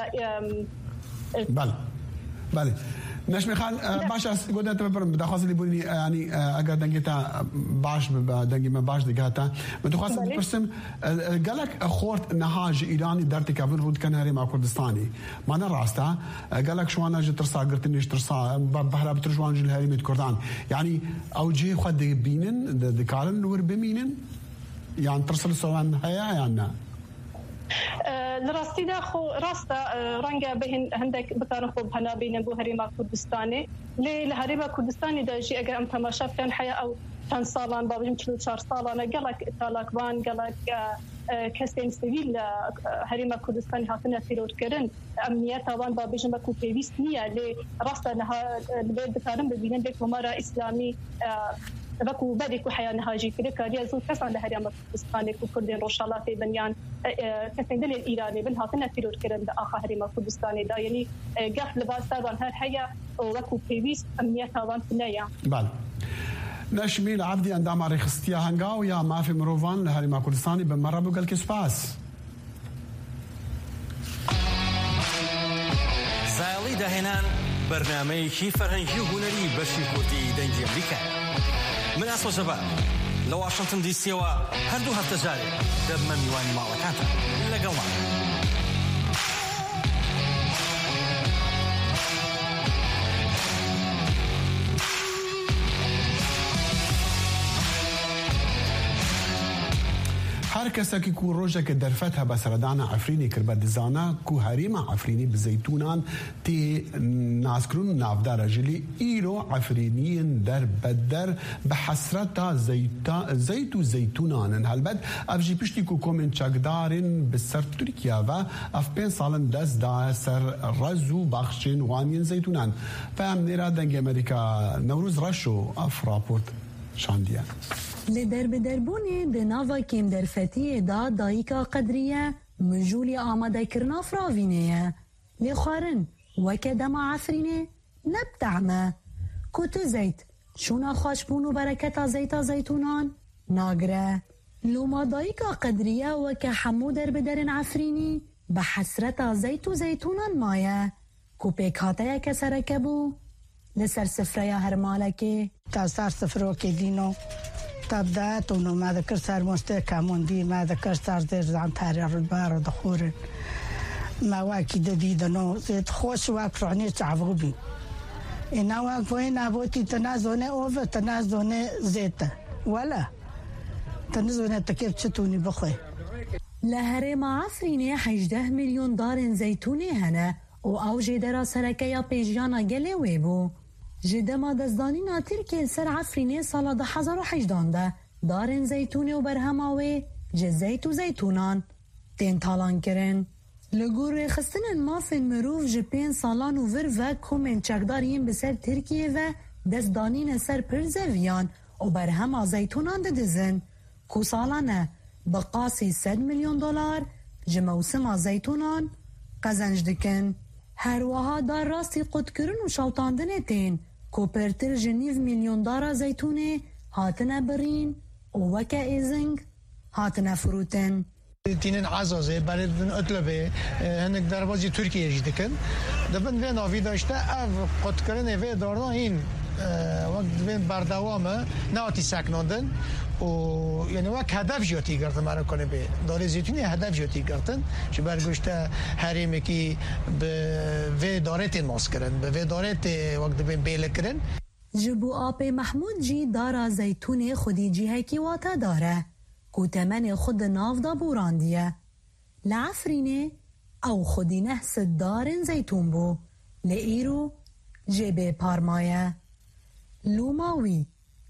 بله نشمی خان باش است گوده تو برم دخواست لیبونی یعنی اگر دنگی تا باش دنگی من باش دیگه تا من دخواست بپرسم قالك خورت نهاج ایرانی در تکابل رود کناری ما کردستانی ما نراسته قالك شوانا جترسا قرتنيش ترسا بحرا بترجوان جل هريمه كردان يعني اوجه خد بينن دكارن ور بمينن يعني ترسل سوان هيا يعني لراستي دا خو راستا رنگا بهن هندك بكار خو بنا بين بو هريما كردستاني لهريما كردستاني دا جي اگر ام تماشا كان حياه او كان صالان بابم 4 صالان قالك طالقوان قالك كسين سيفيل هريما كردستاني هاتنا فيرود كرن امنيات طبعا بابجم بكو بيست نيه لراستا لها البلد بكارم ببينن بك مره اسلامي بكو بديكو حياه نهاجي كده يزو كسان لهريما كردستاني كردين روشالات بنيان كسين دل الايراني بنهاتنا فيرود كرن اخر هريما كردستاني دا يعني قف لباس طبعا هر حياه وكو بيست امنيات طبعا نيه بله نشمیل عبدی اندام رخصتیا هنگاو یا ما في مروفان لهريما كردستاني بمره بقول كسباس زايلي دهنان برنامجي فرهنجي هنري بشي كردي دنجي امريكا من اسوا شباب لو واشنطن دي سي هردو هالتجارب دب ميوان مالكاتا لقوا هر کسی که کو روزه که درفتها بسردان عفرینی کرد دزانا کو هریما عفرینی بزیتونان تی ناسکرون نافدار جلی ایرو عفرینین در بدر بحسرتا زیت و زیتونان هلبد افجی پشتی کو کومن چقدارن بسر ترکیه و اف 5 سالن دست دا سر رزو بخشین وانین زیتونان فهم نیرا دنگ امریکا نوروز رشو اف راپورت شاندیان لدربوني دنافا كيم درفتي دا دايكا قدرية مجولي آماده كرنا فراوينية لخارن وكدما عفريني نبتعمه كوتو زيت شونا خاشبون وبركتا زيتا زيتونان ناقرة لوما دايكا قدرية وكحمو دربدرن عفريني بحسرتا زيتو زيتونان مايا كوبيك هاتايا كسركبو لسر سفريا هرمالكي تاسار سفروكي دينو تبدأ تونو ما ذكر صار مستكمل دي ما ذكر صار زعم تاريخ البار ودخول ما واكي جديد إنه زيت خوش واقفوني تعبوبي إنه واقفين أبوتي تنازونه أوف تنازونه زيت ولا تنازونه تكيف تشتوني بخوي لهريما عفريني 18 مليون دار زيتوني هنا وأوجي دراسة ركيا بيجانا جلي ويبو جدما دزدانينا تركي سر عفريني سالا ده 2018 ده دارن زيتوني وبرهماوي جزيت وزيتونان تين طالان كرن لغور خستن مافن مروف جبين سالان وفر كومن چقدارين بسر تركيا و دزدانين سر پرزويان وبرهما زيتونان ده دزن كو سالانه بقاسي 100 مليون دولار جموسما زيتونان قزنج دكن هر وها دار راسي قد كرن وشوطاندنه تين كوبرتر جنيف مليون دارا زيتوني هاتنا برين ووكا إيزنج هاتنا فروتن تینن عزازه برای دن اطلبه هنگ دربازی ترکیه جدیدن دبن وی ناوی داشته اف قد کردن وی دارنا این وقت وی بردوامه ناتی سکناندن و یعنی وقت هدف جاتی کردن مرا کنه به داره زیتونی هدف جاتی کردن چه برگشته حریمه که به وی دارت ماس کردن به وی دارت وقت وی بیل کردن جبو آب محمود جی دارا زیتونی خودی جیه کی واتا داره کو تمن خود ناف دا بوراندیه لعفرینه او خودی نحس دارن زیتون بو لئیرو جبه پارمایه لوماوی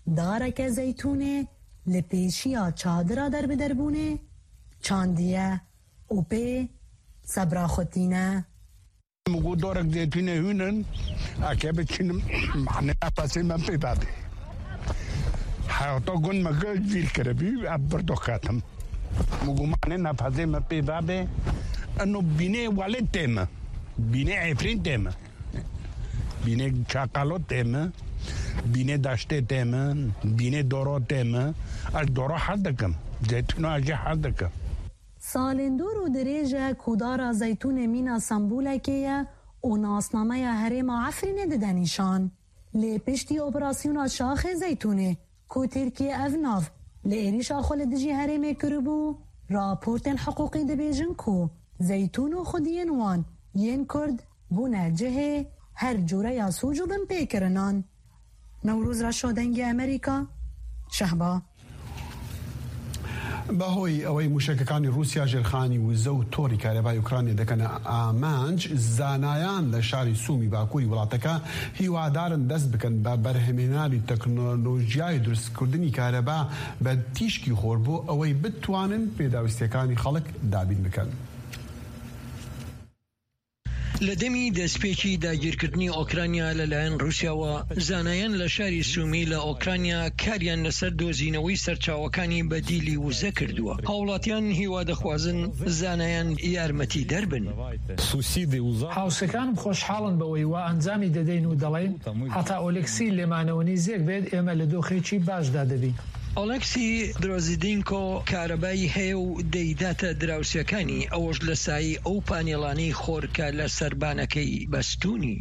دارك زيتونة لبيشيا چادرا در بدربونه چاندیه و بي صبرا خوتينه مگو دارك زيتونة هونن اكيب تشين معنى باسي من بيبابي حياتا قن مگل جيل كربي ابردو خاتم مگو معنى نفازي من بيبابي انو بيني والد تيمة بيني عفرين تيمة بيني چاقالو تيمة بینه داشته تیمه بینه دورو تیمه از دورو حد دکم زیتون اجی حد دکم سالندور و دریجه کودارا زیتون مینا سمبوله که و ناسنامه هرم عفرین ددنیشان لی پشتی اپراسیون شاخ زیتونه کو ترکیه افناف لی ایریشا خول دجی هرم کربو راپورتن حقوقی دبیجن کو زیتون و خودین وان ین کرد بونه جهه هر جوره یا سوجو بن پیکرنان نوروز را شدنگ امریکا شهبا بەهۆی ئەوەی موشکەکانی رووسیا ژێرخانی وزە و تۆری کارەبای ئوکرانیا دەکەنە ئامانج زانایان لە شاری سوومی باکووری وڵاتەکە هیوادارن دەست بکەن بە بەرهەمێنانی تەکنۆلۆژیای دروستکردنی کارەبا بە تیشکی خۆر بۆ ئەوەی بتوانن پێداویستیەکانی خەڵک دابین بکەن. لە دەمی دەستپێکی داگیرکردنی ئۆکرانیا لەلایەن رووسیاوە زانایان لە شاری سوومی لە ئۆکرانیا کاریان لەسەر دۆزینەوەی سەرچاوەکانی بەدیلی وزە کردووە. هاوڵاتیان هیوا دەخوازن زانایان یارمەتی دەربن. هاوسەکانم خۆشحاڵن بەوەی وا ئەنجامی دەدەین و دەڵێن هەتا ئۆلێکسی لێمانەوەنی زێک بێت ئێمە لە دۆخێکی باشدا دەبین. ئۆلێکسی درۆزیدینکۆ کارەبایی هەیە و دەیداتە دراوسەکانی ئەوەش لە سایی ئەو پانێڵانەی خۆرکە لە سەربانەکەی بەستوونی.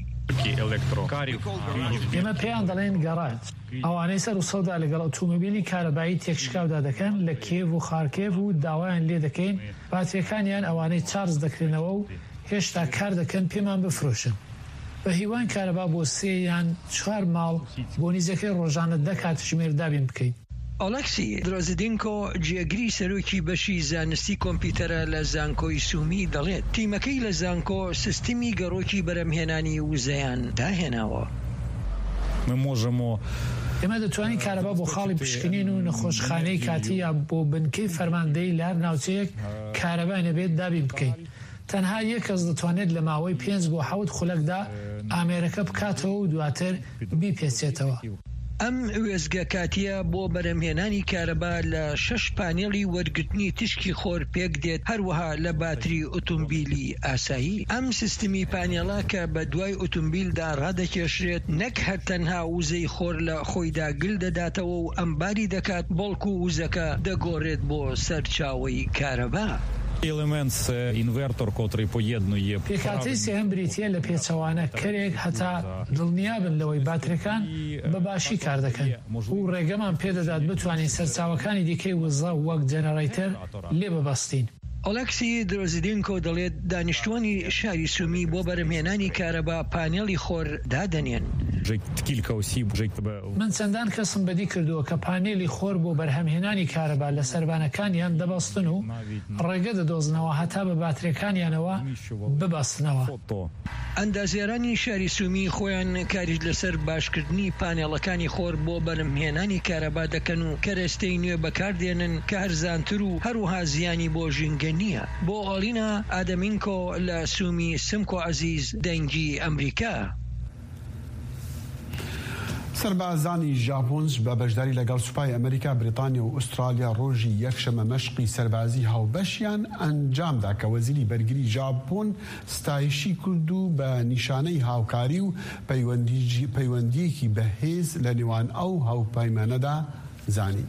ئێمە پێیان دەڵێن گەڕات ئەوانەی سەر و سەودا لەگەڵ ئۆتۆمۆبیلی کارەبایی تێکشکاودا دەکەن لە کێڤ و خارکێڤ و داوایان لێ دەکەین باتریەکانیان ئەوانەی چارج دەکرێنەوە و هێشتا کار دەکەن پێمان بفرۆشن. بە هیوان کارەبا بۆ 3 یان 4 ماڵ بۆ نیزەکەی ڕۆژانە 10 کاتژمێر دابین بکەیت. ئۆلێکسی درۆزیدینکۆ جێگری سەرۆکی بەشی زانستی کۆمپیوتەرە لە زانکۆی سوومی دەڵێت تیمەکەی لە زانکۆ سیستمی گەڕۆکی بەرەمهێنانی وزەیان داهێناوە. ئێمە دەتوانین کارەبا بۆ خاڵی پشکنین و نەخۆشخانەی کاتی یا بۆ بنکەی فەرماندەی لە هەر ناوچەیەک کارەبای نەبێت دابین بکەین. تەنها یەک کەس دەتوانێت لە ماوەی 5 بۆ 7 خولەکدا ئامێرەکە بکاتەوە و دواتر بیپێچێتەوە. ئەم وێزگە کاتیە بۆ بەرەمهێنانی کارەبا لە 6 پانێڵی وەرگرتنی تشکی خۆر پێک دێت هەروەها لە باتری ئۆتۆمبیلی ئاسایی. ئەم سیستمی پانێڵا کە بە دوای ئۆتۆمبیلدا ڕادەکێشرێت نەک هەر تەنها وزەی خۆر لە خۆیدا گل دەداتەوە و ئەمباری دەکات بەڵکو وزەکە دەگۆڕێت بۆ سەرچاوەی کارەبا. پێکاتی سێهم بریتیە لە پێچەوانە کەرێک هەتا دڵنیابن لەوەی باترەکان بەباشی کار دەکەن و ڕێگەمان پێدەدات بتوانین سەرچاوەکانی دیکەی وزە وەک جەنەڕیتەر لێ ببەستین. ئۆلێکسی درۆزیدینکۆ دەڵێت دانیشتوانی شاری سوومی بۆ بەرەمهێنانی کارەبا پانێڵی خۆر دادەنێن. من چەندان کەسم بەدی کردووە کە پانێلی خۆر بۆ بەرهەمهێنانی کارەبا لە سەربانەکانیان دەبەستن و ڕێگە دەدۆزنەوە هەتا بە باترەکانیانەوە ببەستنەوە. ئەندازیارانی شاری سوومی خۆیان کاریش لەسەر باشکردنی پانێڵەکانی خۆر بۆ بەرهەمهێنانی کارەبا دەکەن و کەرەستەی نوێ بەکاردێنن کە هەرزانتر و هەروها زیانی بۆ ژینگە نییە. بۆ ئۆلینا ئادەمینکۆ لە سوومی سمکۆ عەزیز دەنگی ئەمریکا. سەربازانی ژاپۆنج بە بەشداری لەگەڵ سوپای ئەمریکا بریتانیا و ئوسترالیا ڕۆژی یەکشەمە مەشقی سەربازی هاوبەشیان ئەنجامدا کە وەزیری بەرگری ژاپۆن ستایشی کرد و بە نیشانەی هاوکاری و پەیوەندیەکی بەهێز لە نێوان ئەو هاوپەیمانەدا زانی.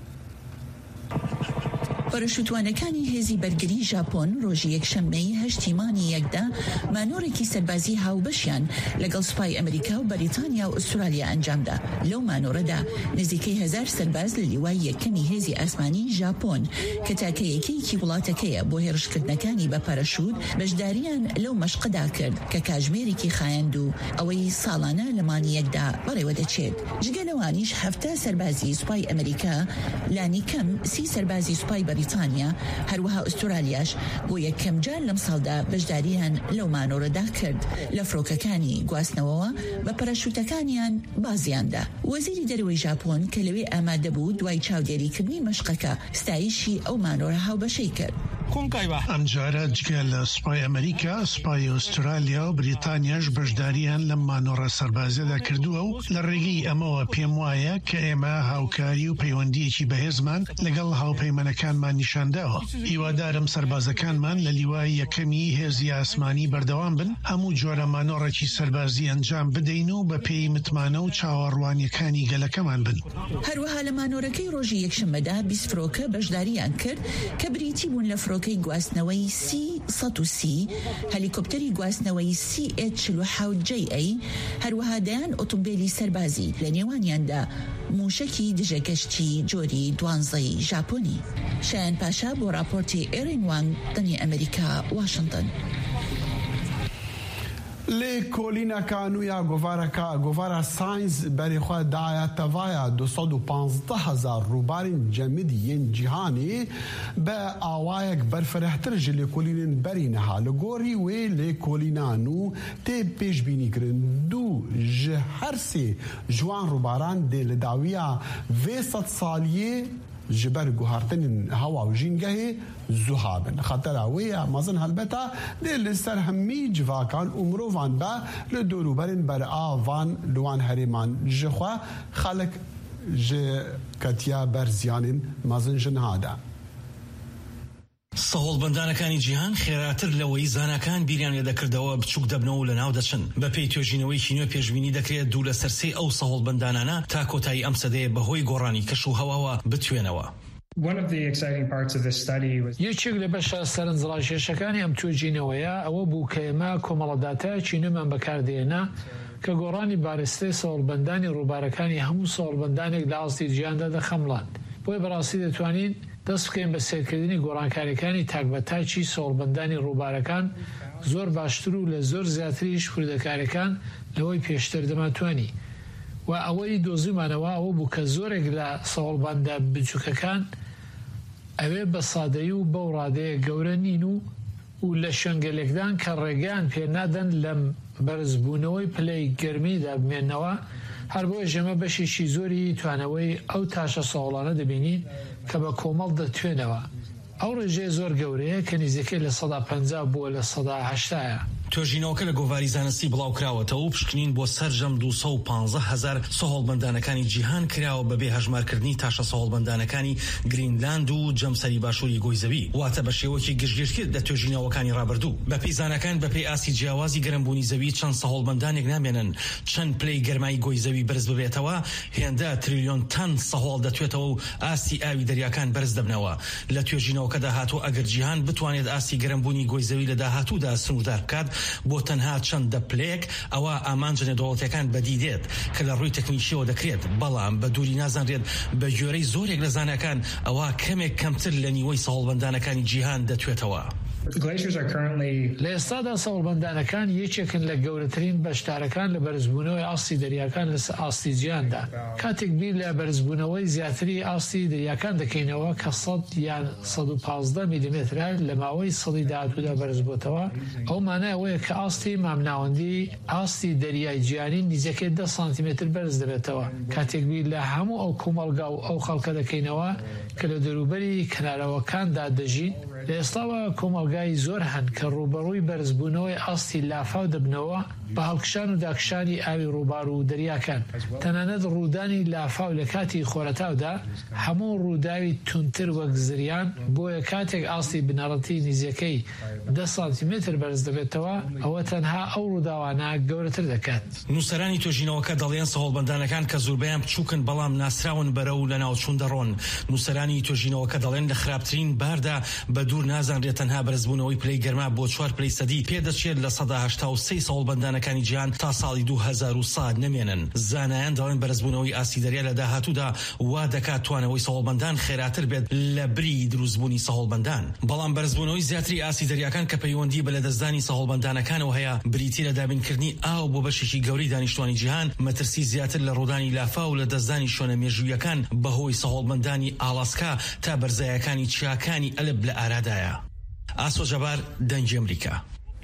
پەرەشوتوانەکانی هێزی بەرگری ژاپۆن ڕۆژی یەکشەممەی 8 مانگی یەکدا مانۆڕێکی سەربازی هاوبەشیان لەگەڵ سوپای ئەمریکا و بەریتانیا و ئوسترالیا ئەنجامدا. لەو مانۆڕەدا نزیکەی 1000 سەرباز لە لیوای یەکەمی هێزی ئاسمانی ژاپۆن کە تاکەیەکەیەکی وڵاتەکەیە بۆ هێرشکردنەکانی بە پەرەشوت بەشداریان لەو مەشقەدا کرد کە کاژمێرێکی خایەند و ئەوەی ساڵانە لە مانگی یەکدا بەڕێوە دەچێت. جگەلەوانیش 7 سەربازی سوپای ئەمریکا لانی کەم 30 سەربازی سوپای بریتانیا هەروەها ئوسترالیاش بۆ یەکەم جار لەم ساڵدا بەشداریان لەو مانۆرەدا کرد لە فرۆکەکانی گواستنەوەوە بە پەرەشوتەکانیان بازیاندا. وەزیری دەرەوەی ژاپۆن کە لەوێ ئامادە بوو دوای چاودێریکردنی مەشقەکە ستایشی ئەو مانۆرە هاوبەشەی کرد. ئەمجارە جگە لە سوپای ئەمریکا، سوپای ئوسترالیا و بریتانیاش بەشداریان لەم مانۆڕە سەربازیەدا کردووە و لە ڕێگەی ئەمەوە پێم وایە کە ئێمە هاوکاری و پەیوەندیەکی بەهێزمان لەگەڵ هاوپەیمانەکانمان نیشانداوە. هیوادارم سەربازەکانمان لە لیوای یەکەمی هێزی ئاسمانی بەردەوام بن، هەموو جۆرە مانۆڕێکی سەربازی ئەنجام بدەین و بە پێی متمانە و چاوەڕوانیەکانی گەلەکەمان بن. هەروەها لە مانۆرەکەی ڕۆژی یەکشەممەدا 20 فرۆکە بەشداریان کرد کە بریتی بوون لە فرۆکەی گواستنەوەی C-130 هەلیکۆپتەری گواستنەوەی CH-47JA هەروەها دەیان ئۆتۆمبیلی سەربازی لە نێوانیاندا موشەکی دژەگەشتی جۆری 12 ژاپۆنی. شایان پاشا بۆ راپۆرتی ئێرین وانگ دەنی ئەمریکا واشنگتن. لی کۆلینە کانویا گۆڤارە ساینس بەریخوا دایە تەڤایە 215,000 ڕووبارین جەمدیین جیهانی بە ئاوایەک بەرفرەحتر ji lê kolînên berî neha li gorî wê lê kolînan û tê pêşbînîkirin dû ji her sê ji wan ڕووباران dê li dawiya vê sed saliyê ji ber guhartinên hewa û jîngehê zû habin. Xetera wê ya mezin helbeta dê li ser hemî civakan û mirovan be li dorûberên beravan li wan herêman ji xwe xelek ji ketiya ber ziyanên mezin ji niha de. سەهۆڵبەندانەکانی جیهان خێراتر لەوەی زانکان بیریان لێ دەکردەوە بچووک دەبنەوە و لەناو دەچن. بە پێی توێژینەوەیکی نوێ پێشبینی دەکرێت دوو لە سەرسەی ئەو سەهۆڵبەندانانە تا کۆتایی ئەم سەدەیە بەهۆی گۆڕانی کەش و هەواوە بتوێنەوە. یەکێک لە بەشە سەرنجڕاکێشەکانی ئەم توێژینەوەیە ئەوە بوو کە ئێمە کۆمەڵەداتایەکی نوێمان بەکاردێنا کە گۆڕانی بارستەی سەهۆڵبەندانی ڕووبارەکانی هەموو سەهۆڵبەندانێک لە ئاستی جیهاندا دەخەمڵات. بۆی بەڕاستی دەتوانین دەست بکەین بە سێرکردنی گۆڕانکاریەکانی تاکبەتاکی سەهۆڵبەندانی ڕووبارەکان زۆر باشتر و لە زۆر زیاتریش پوردەکاریەکان لەوەی پێشتر دەماتوانی. و ئەوەی دۆزیمانەوە ئەوە بوو کە زۆرێک لە سەهۆڵبەندە بچووکەکان ئەوێ بە سادەیی و بەو ڕادەیە گەورە نین و لە شوێنگەلێکدان کە ڕێگەیان پێنادەن لەم بەرزبوونەوەی پلەی گەرمیدا بمێنەوە. هەر بۆیە ژەمە بەشێکی زۆری توانەوەی ئەو تاشە سەهۆڵانە دەبینین کە بە کۆمەڵ دەتوێنەوە. ئەو ڕێژەیە زۆر گەورەیە کە نزیکەی لە 150 بۆ لە 180. توێژینەوەکە لە گۆڤاری زانستی بڵاوکراوەتەوە و پشکنین بۆ سەرجەم 215,000 سەهۆڵبەندانەکانی جیهان کراوە بەبێ هەژمارکردنی تاشە سەهۆڵبەندانەکانی گرینلاند و جەمسەری باشووری گۆیزەوی واتە بە شێوەکی گشتگیرکرد لە توێژینەوەکانی ڕابردوو. بەپێی زانەکان بەپێی ئاسی جیاوازی گەرمبوونی زەوی چەند سەهۆڵبەندانێک نامێنن چەند پلەی گەرمای گۆیزەوی بەرز ببێتەوە هێندە تریلیۆن تەن سەهۆڵ دەتوێتەوە و ئاسی ئاوی دەریاکان بەرز دەبنەوە. لە توێژینەوەکەدا هاتووە ئەگەر جیهان بتوانێت ئاسی گەرمبوونی گۆیزەوی لە داهاتوودا سنووردار بکات بۆ تەنها چەندە پلێک ئەوە ئامانجە نێودەوڵەتیەکان بەدیدێت کە لە ڕووی تەکنیکیەوە دەکرێت بەڵام بە دووری نازانرێت بە گوێرەی زۆرێک لە زانەکان ئەوە کەمێک کەمتر لە نیوەی سەهۆڵبەندانەکانی جیهان دەتوێتەوە. لە ئێستادا سەهۆڵبەندانەکان یەکێکن لە گەورەترین بەشدارەکان لە بەرزبوونەوەی ئاستی دەریاکان لە ئاستی جیهاندا. کاتێک بیر لە بەرزبوونەوەی زیاتری ئاستی دەریاکان دەکەینەوە کە 100 یان 115 میلیمترە لە ماوەی سەدی داهاتوودا بەرز بۆتەوە. ئەو مانای ئەوەیە کە ئاستی مامناوەندی ئاستی دەریای جیهانی نزیکەی 10 سانتیمتر بەرز دەبێتەوە. کاتێک بیر لە هەموو ئەو کۆمەڵگا و ئەو خەڵکە دەکەینەوە کە لە دەروبەری کەنارەوەکاندا دەژین لە ئێستاوە کۆمەلگای زۆر هەن کە ڕوبەڕووی بەرزبوونەوەی ئاستی لافاو دەبنەوە بە هەڵکشان و داکشانی ئاوی ڕووبار و دەریاکان. تەنانەت ڕوودانی لافاو لە کاتی خۆرەتاودا هەموو ڕووداوی تونتر وەک زریان بۆیە کاتێک ئاستی بنەڕەتی نزیەکەی 10 سانتیمتر بەرز دەبێتەوە ئەوە تەنها ئەو ڕووداوانە گەورەتر دەکات. نووسەرانی توێژینەوەکە دەڵێن سەهۆڵبەندانەکان کە زۆربەیان بچووکن بەڵام ناسراون بەرەو لە ناوچوون دەڕۆن. نووسەرانی توێژینەوەکە دەڵێن لە خراپترین باردا بە دوور نازانرێت تەنها بەرزبوونەوەی پلەی گەرما بۆ 4 پلەی سەدی پێدەچێت لە 183 سەوڵبەندانەکانی جیهان تا ساڵی 2100 نمێنن. زانایان دەڵێن بەرزبوونەوەی ئاسیدەریا لە داهاتوودا وا دەکات توانەوەی سەوڵبەندان خێراتر بێت لە بری دروستبوونی سەوڵبەندان. بەڵام بەرزبوونەوەی زیاتری ئاسیدەریاکان کە پەیوەندی بە لەدەستدانی سەوڵبەندانەکانەوە هەیە بریتی لە دابینکردنی ئاو بۆ بەشێکی گەورەی دانیشتوانی جیهان، مەترسی زیاتر لە ڕوودانی لافا و لە دەستدانی شوێنە مێژوویەکان بەهۆی سەوڵبەندانی ئالاسکا تا بەرزایەکانی چیاکانی ئەلب لە ئارادایە. ئاسۆ جەبار، دەنگی ئەمریکا.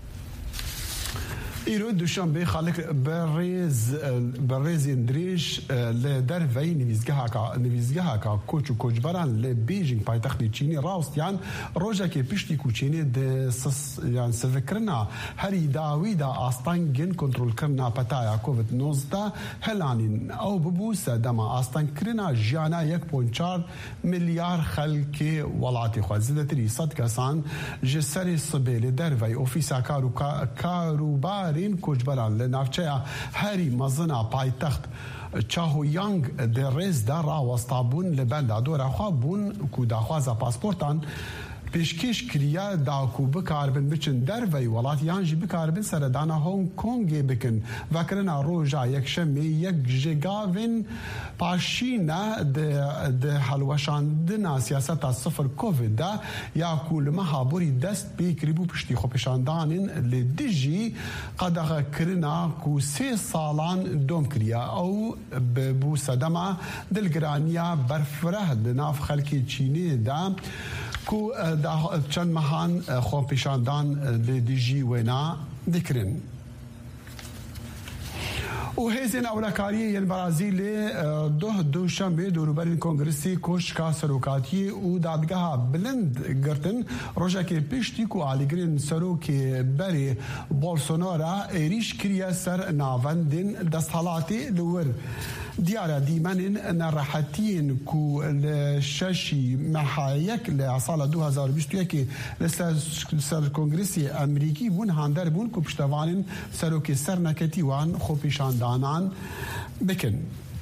ئیرۆ دووشەمبێ خەڵک بەڕێزێن درێژ لە دەرڤەی نویزگەهاکە کۆچ و کۆچبەران لە بێژینگ پایتەختی چینی ڕاوستیان ڕۆژێکی پشتی کوچێنێ یان سڤکردنا هەری داویدا ئاستانگن کۆنتڕۆلکردنا پەتایە کۆڤید-19 هەلانین ئەو ببوو سەردەما ئاستانکردنا ژیانە 1.4 ملیار خەلکێ وڵاتی خۆ زیاتری 100 کەسان ji serê sibê li derveyê ofîsa karûbarên koçberan li navçeya herî mezina paytext Çahoyang de rêzda rawestabûn li benda dora xwe bûn ku daxwaza pasportan pêşkêş kiriye da ku bikarbin biçin derveyê welatiyan jî bikarbin seredana Hong Kongê bikin. Vekirina roja yekşemê yek ji gavên paşîne di helweşandina siyaseta sıfır Covid de ya ku li meha borî dest pê kiribû piştî xwepêşandanên li dijî qedexekirina ku 3 salan dom kiriye ew bû sedema dilgiraniya berfireh li nav xelkê Çînê de ku çend mehan xwepêşandan li dijî wêna dikirin. û hêzên ewlekariyê yên Brazîlê duşembê dûrûberên Kongresî Koşka Serokatiyê û Dadgeha Bilind girtin rojekê piştî ku alîgirên serokê berê Bolsonaro êrîş kiriye ser navendên desthilatê li wir. Diyara dîmenên nerehetiyên ku li şeşî mehayek li sala 2021 li ser Kongresî Amerîkî bûn hander bûn ku piştevanên serokê serneketî wan xwepêşandanan bikin.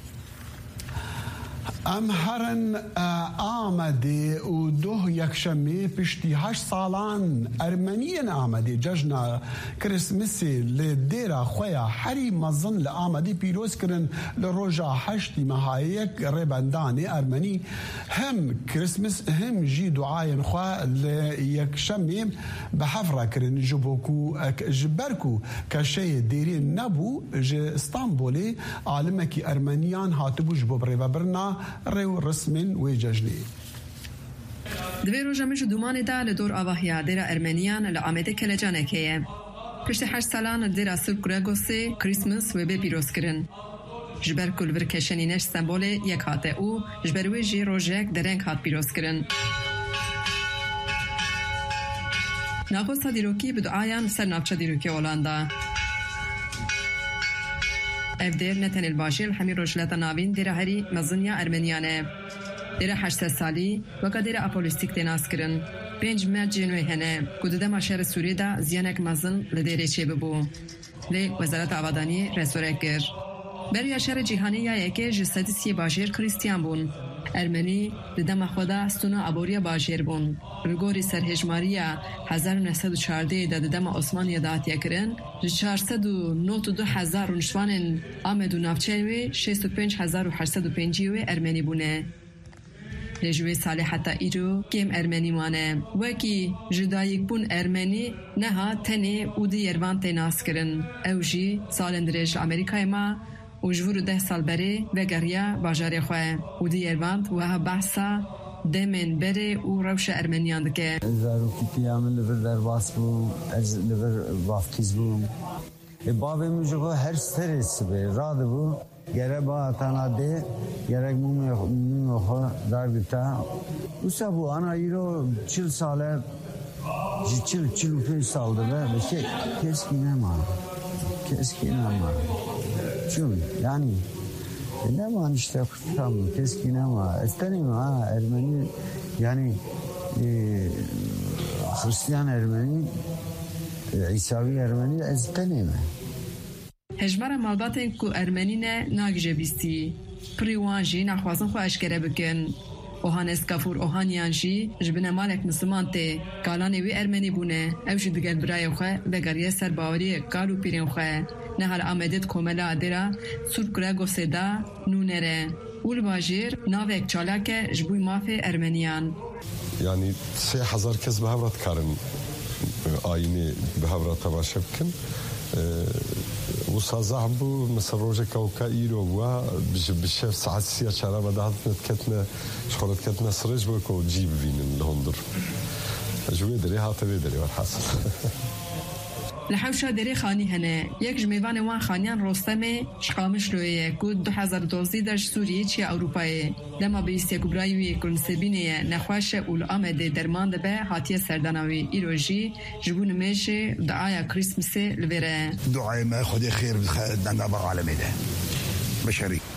Em herin Amedê û doh yekşemê piştî 8 salan Ermeniyên Amedê cejna Kirismesê li dêra xwe ya herî mezin li Amedê pîroz kirin li roja 8 mehayek rêbendanê Ermenî hem Kirismes hem jî duayên xwe li yekşemê bi hevra kirin ji ber ku keşeyê dêrî nebû ji İstanbulê alimekî Ermeniyan hatibû ji bo rêvebirina rêw resmên wê cejnê. Divê roja min ji dûmanê da li dor avahiya dêra Ermeniyan li Amedê kelecanekê ye. Piştî 8 salan li dêra Sırp Gregosê Christmas wê bê pîroz kirin. Ji ber ku li vir keşenî neş sembolê yek hate û ji ber wê jî rojek dereng hat pîroz kirin. Naxosta dîrokî bi duayan ser navçe dîrokê Holanda. Ev dêr ne tenê li bajêr hemî rojhilata navîn dêra herî meziniya Ermeniyan e. Dêra 800 salî weka dêra apolistîk tê nas kirin. 5 mercên wê hene ku di dema şerê Sûriyê de ziyanek mezin li dêrê çê bibû. Lê Wezareta Avadaniyê restore kir. Beriya şerê cîhanî ya yekê ji sedîsiyê bajêr Krîstiyan bûn. Ermenî di dema xwe de stûna aboriya bajêr bûn. Li gorî serhejmariya 1914 de di dema Osmaniyê de hatiye kirin, ji 492,000 rûniştvanên Amed û navçeyên wê 65,805 wê Ermenî bûne. Lê ji wê salê heta îro kêm Ermenî wane. Wekî ji dayîkbûn Ermenî neha tenê û di yervan tê nas kirin. Ew jî salên dirêj li Amerîkayê ma û ji vir û 10 sal berê vegeriya bajarê xwe û di yervan wiha behsa demên berê û rewşa Ermeniyan dike. Zarokîtiya min li vir derbas bû, ez li vir vaftîz bûm. Bavê min ji xwe her serê sibê radibû gerek bahatana dê gerek mûmê xwe dargita. Wisa bû ana îro 40 sale ji 40-45 sal dibe bi keskî nema. Keskî nema. Çün yani nema işte tam keskî nema. Estenîm ha Ermeni yani Hristiyan Ermeni İsavi Ermeni estenîm. Hejmara malbatên ku Ermenî ne nagije bîstî. Pirî wan jî naxwazin xwe eşkere bikin. اوهانس کافور اوهانیان جی جبنه مالک مسلمان ته کالانی وی ارمنی بونه او جی دگل برای خو لگریه سرباوری کالو پیرین خو نه هر آمدت کوملا درا سورکرا گوسدا نونره اول باجیر ناوک چالاک جبوی مافی ارمنیان يعني 3000 كز بهبرة كارن آيني بهبرة تماشى بكن وصازعبو مثل روجا كوكا إيرو وا بالشيف ساعات سيا شارع بدأت نتكتنا شغلت كتنا سرج بكو جيب فين الهندر جوي دري هات دري والحاصل لحوشا دری خانی هنه یک جمیوان وان خانیان رستمه شقامش رویه کود 2012 در سوریه چی اروپایه لما بیستی کبرایوی کرنسبینه نخواش اول آمده درمان ده به حاتیه سردانوی ایروژی جبون میشه دعایا کریسمسه لوره دعای ما خودی خیر بخیر دنگا با عالمی ده بشری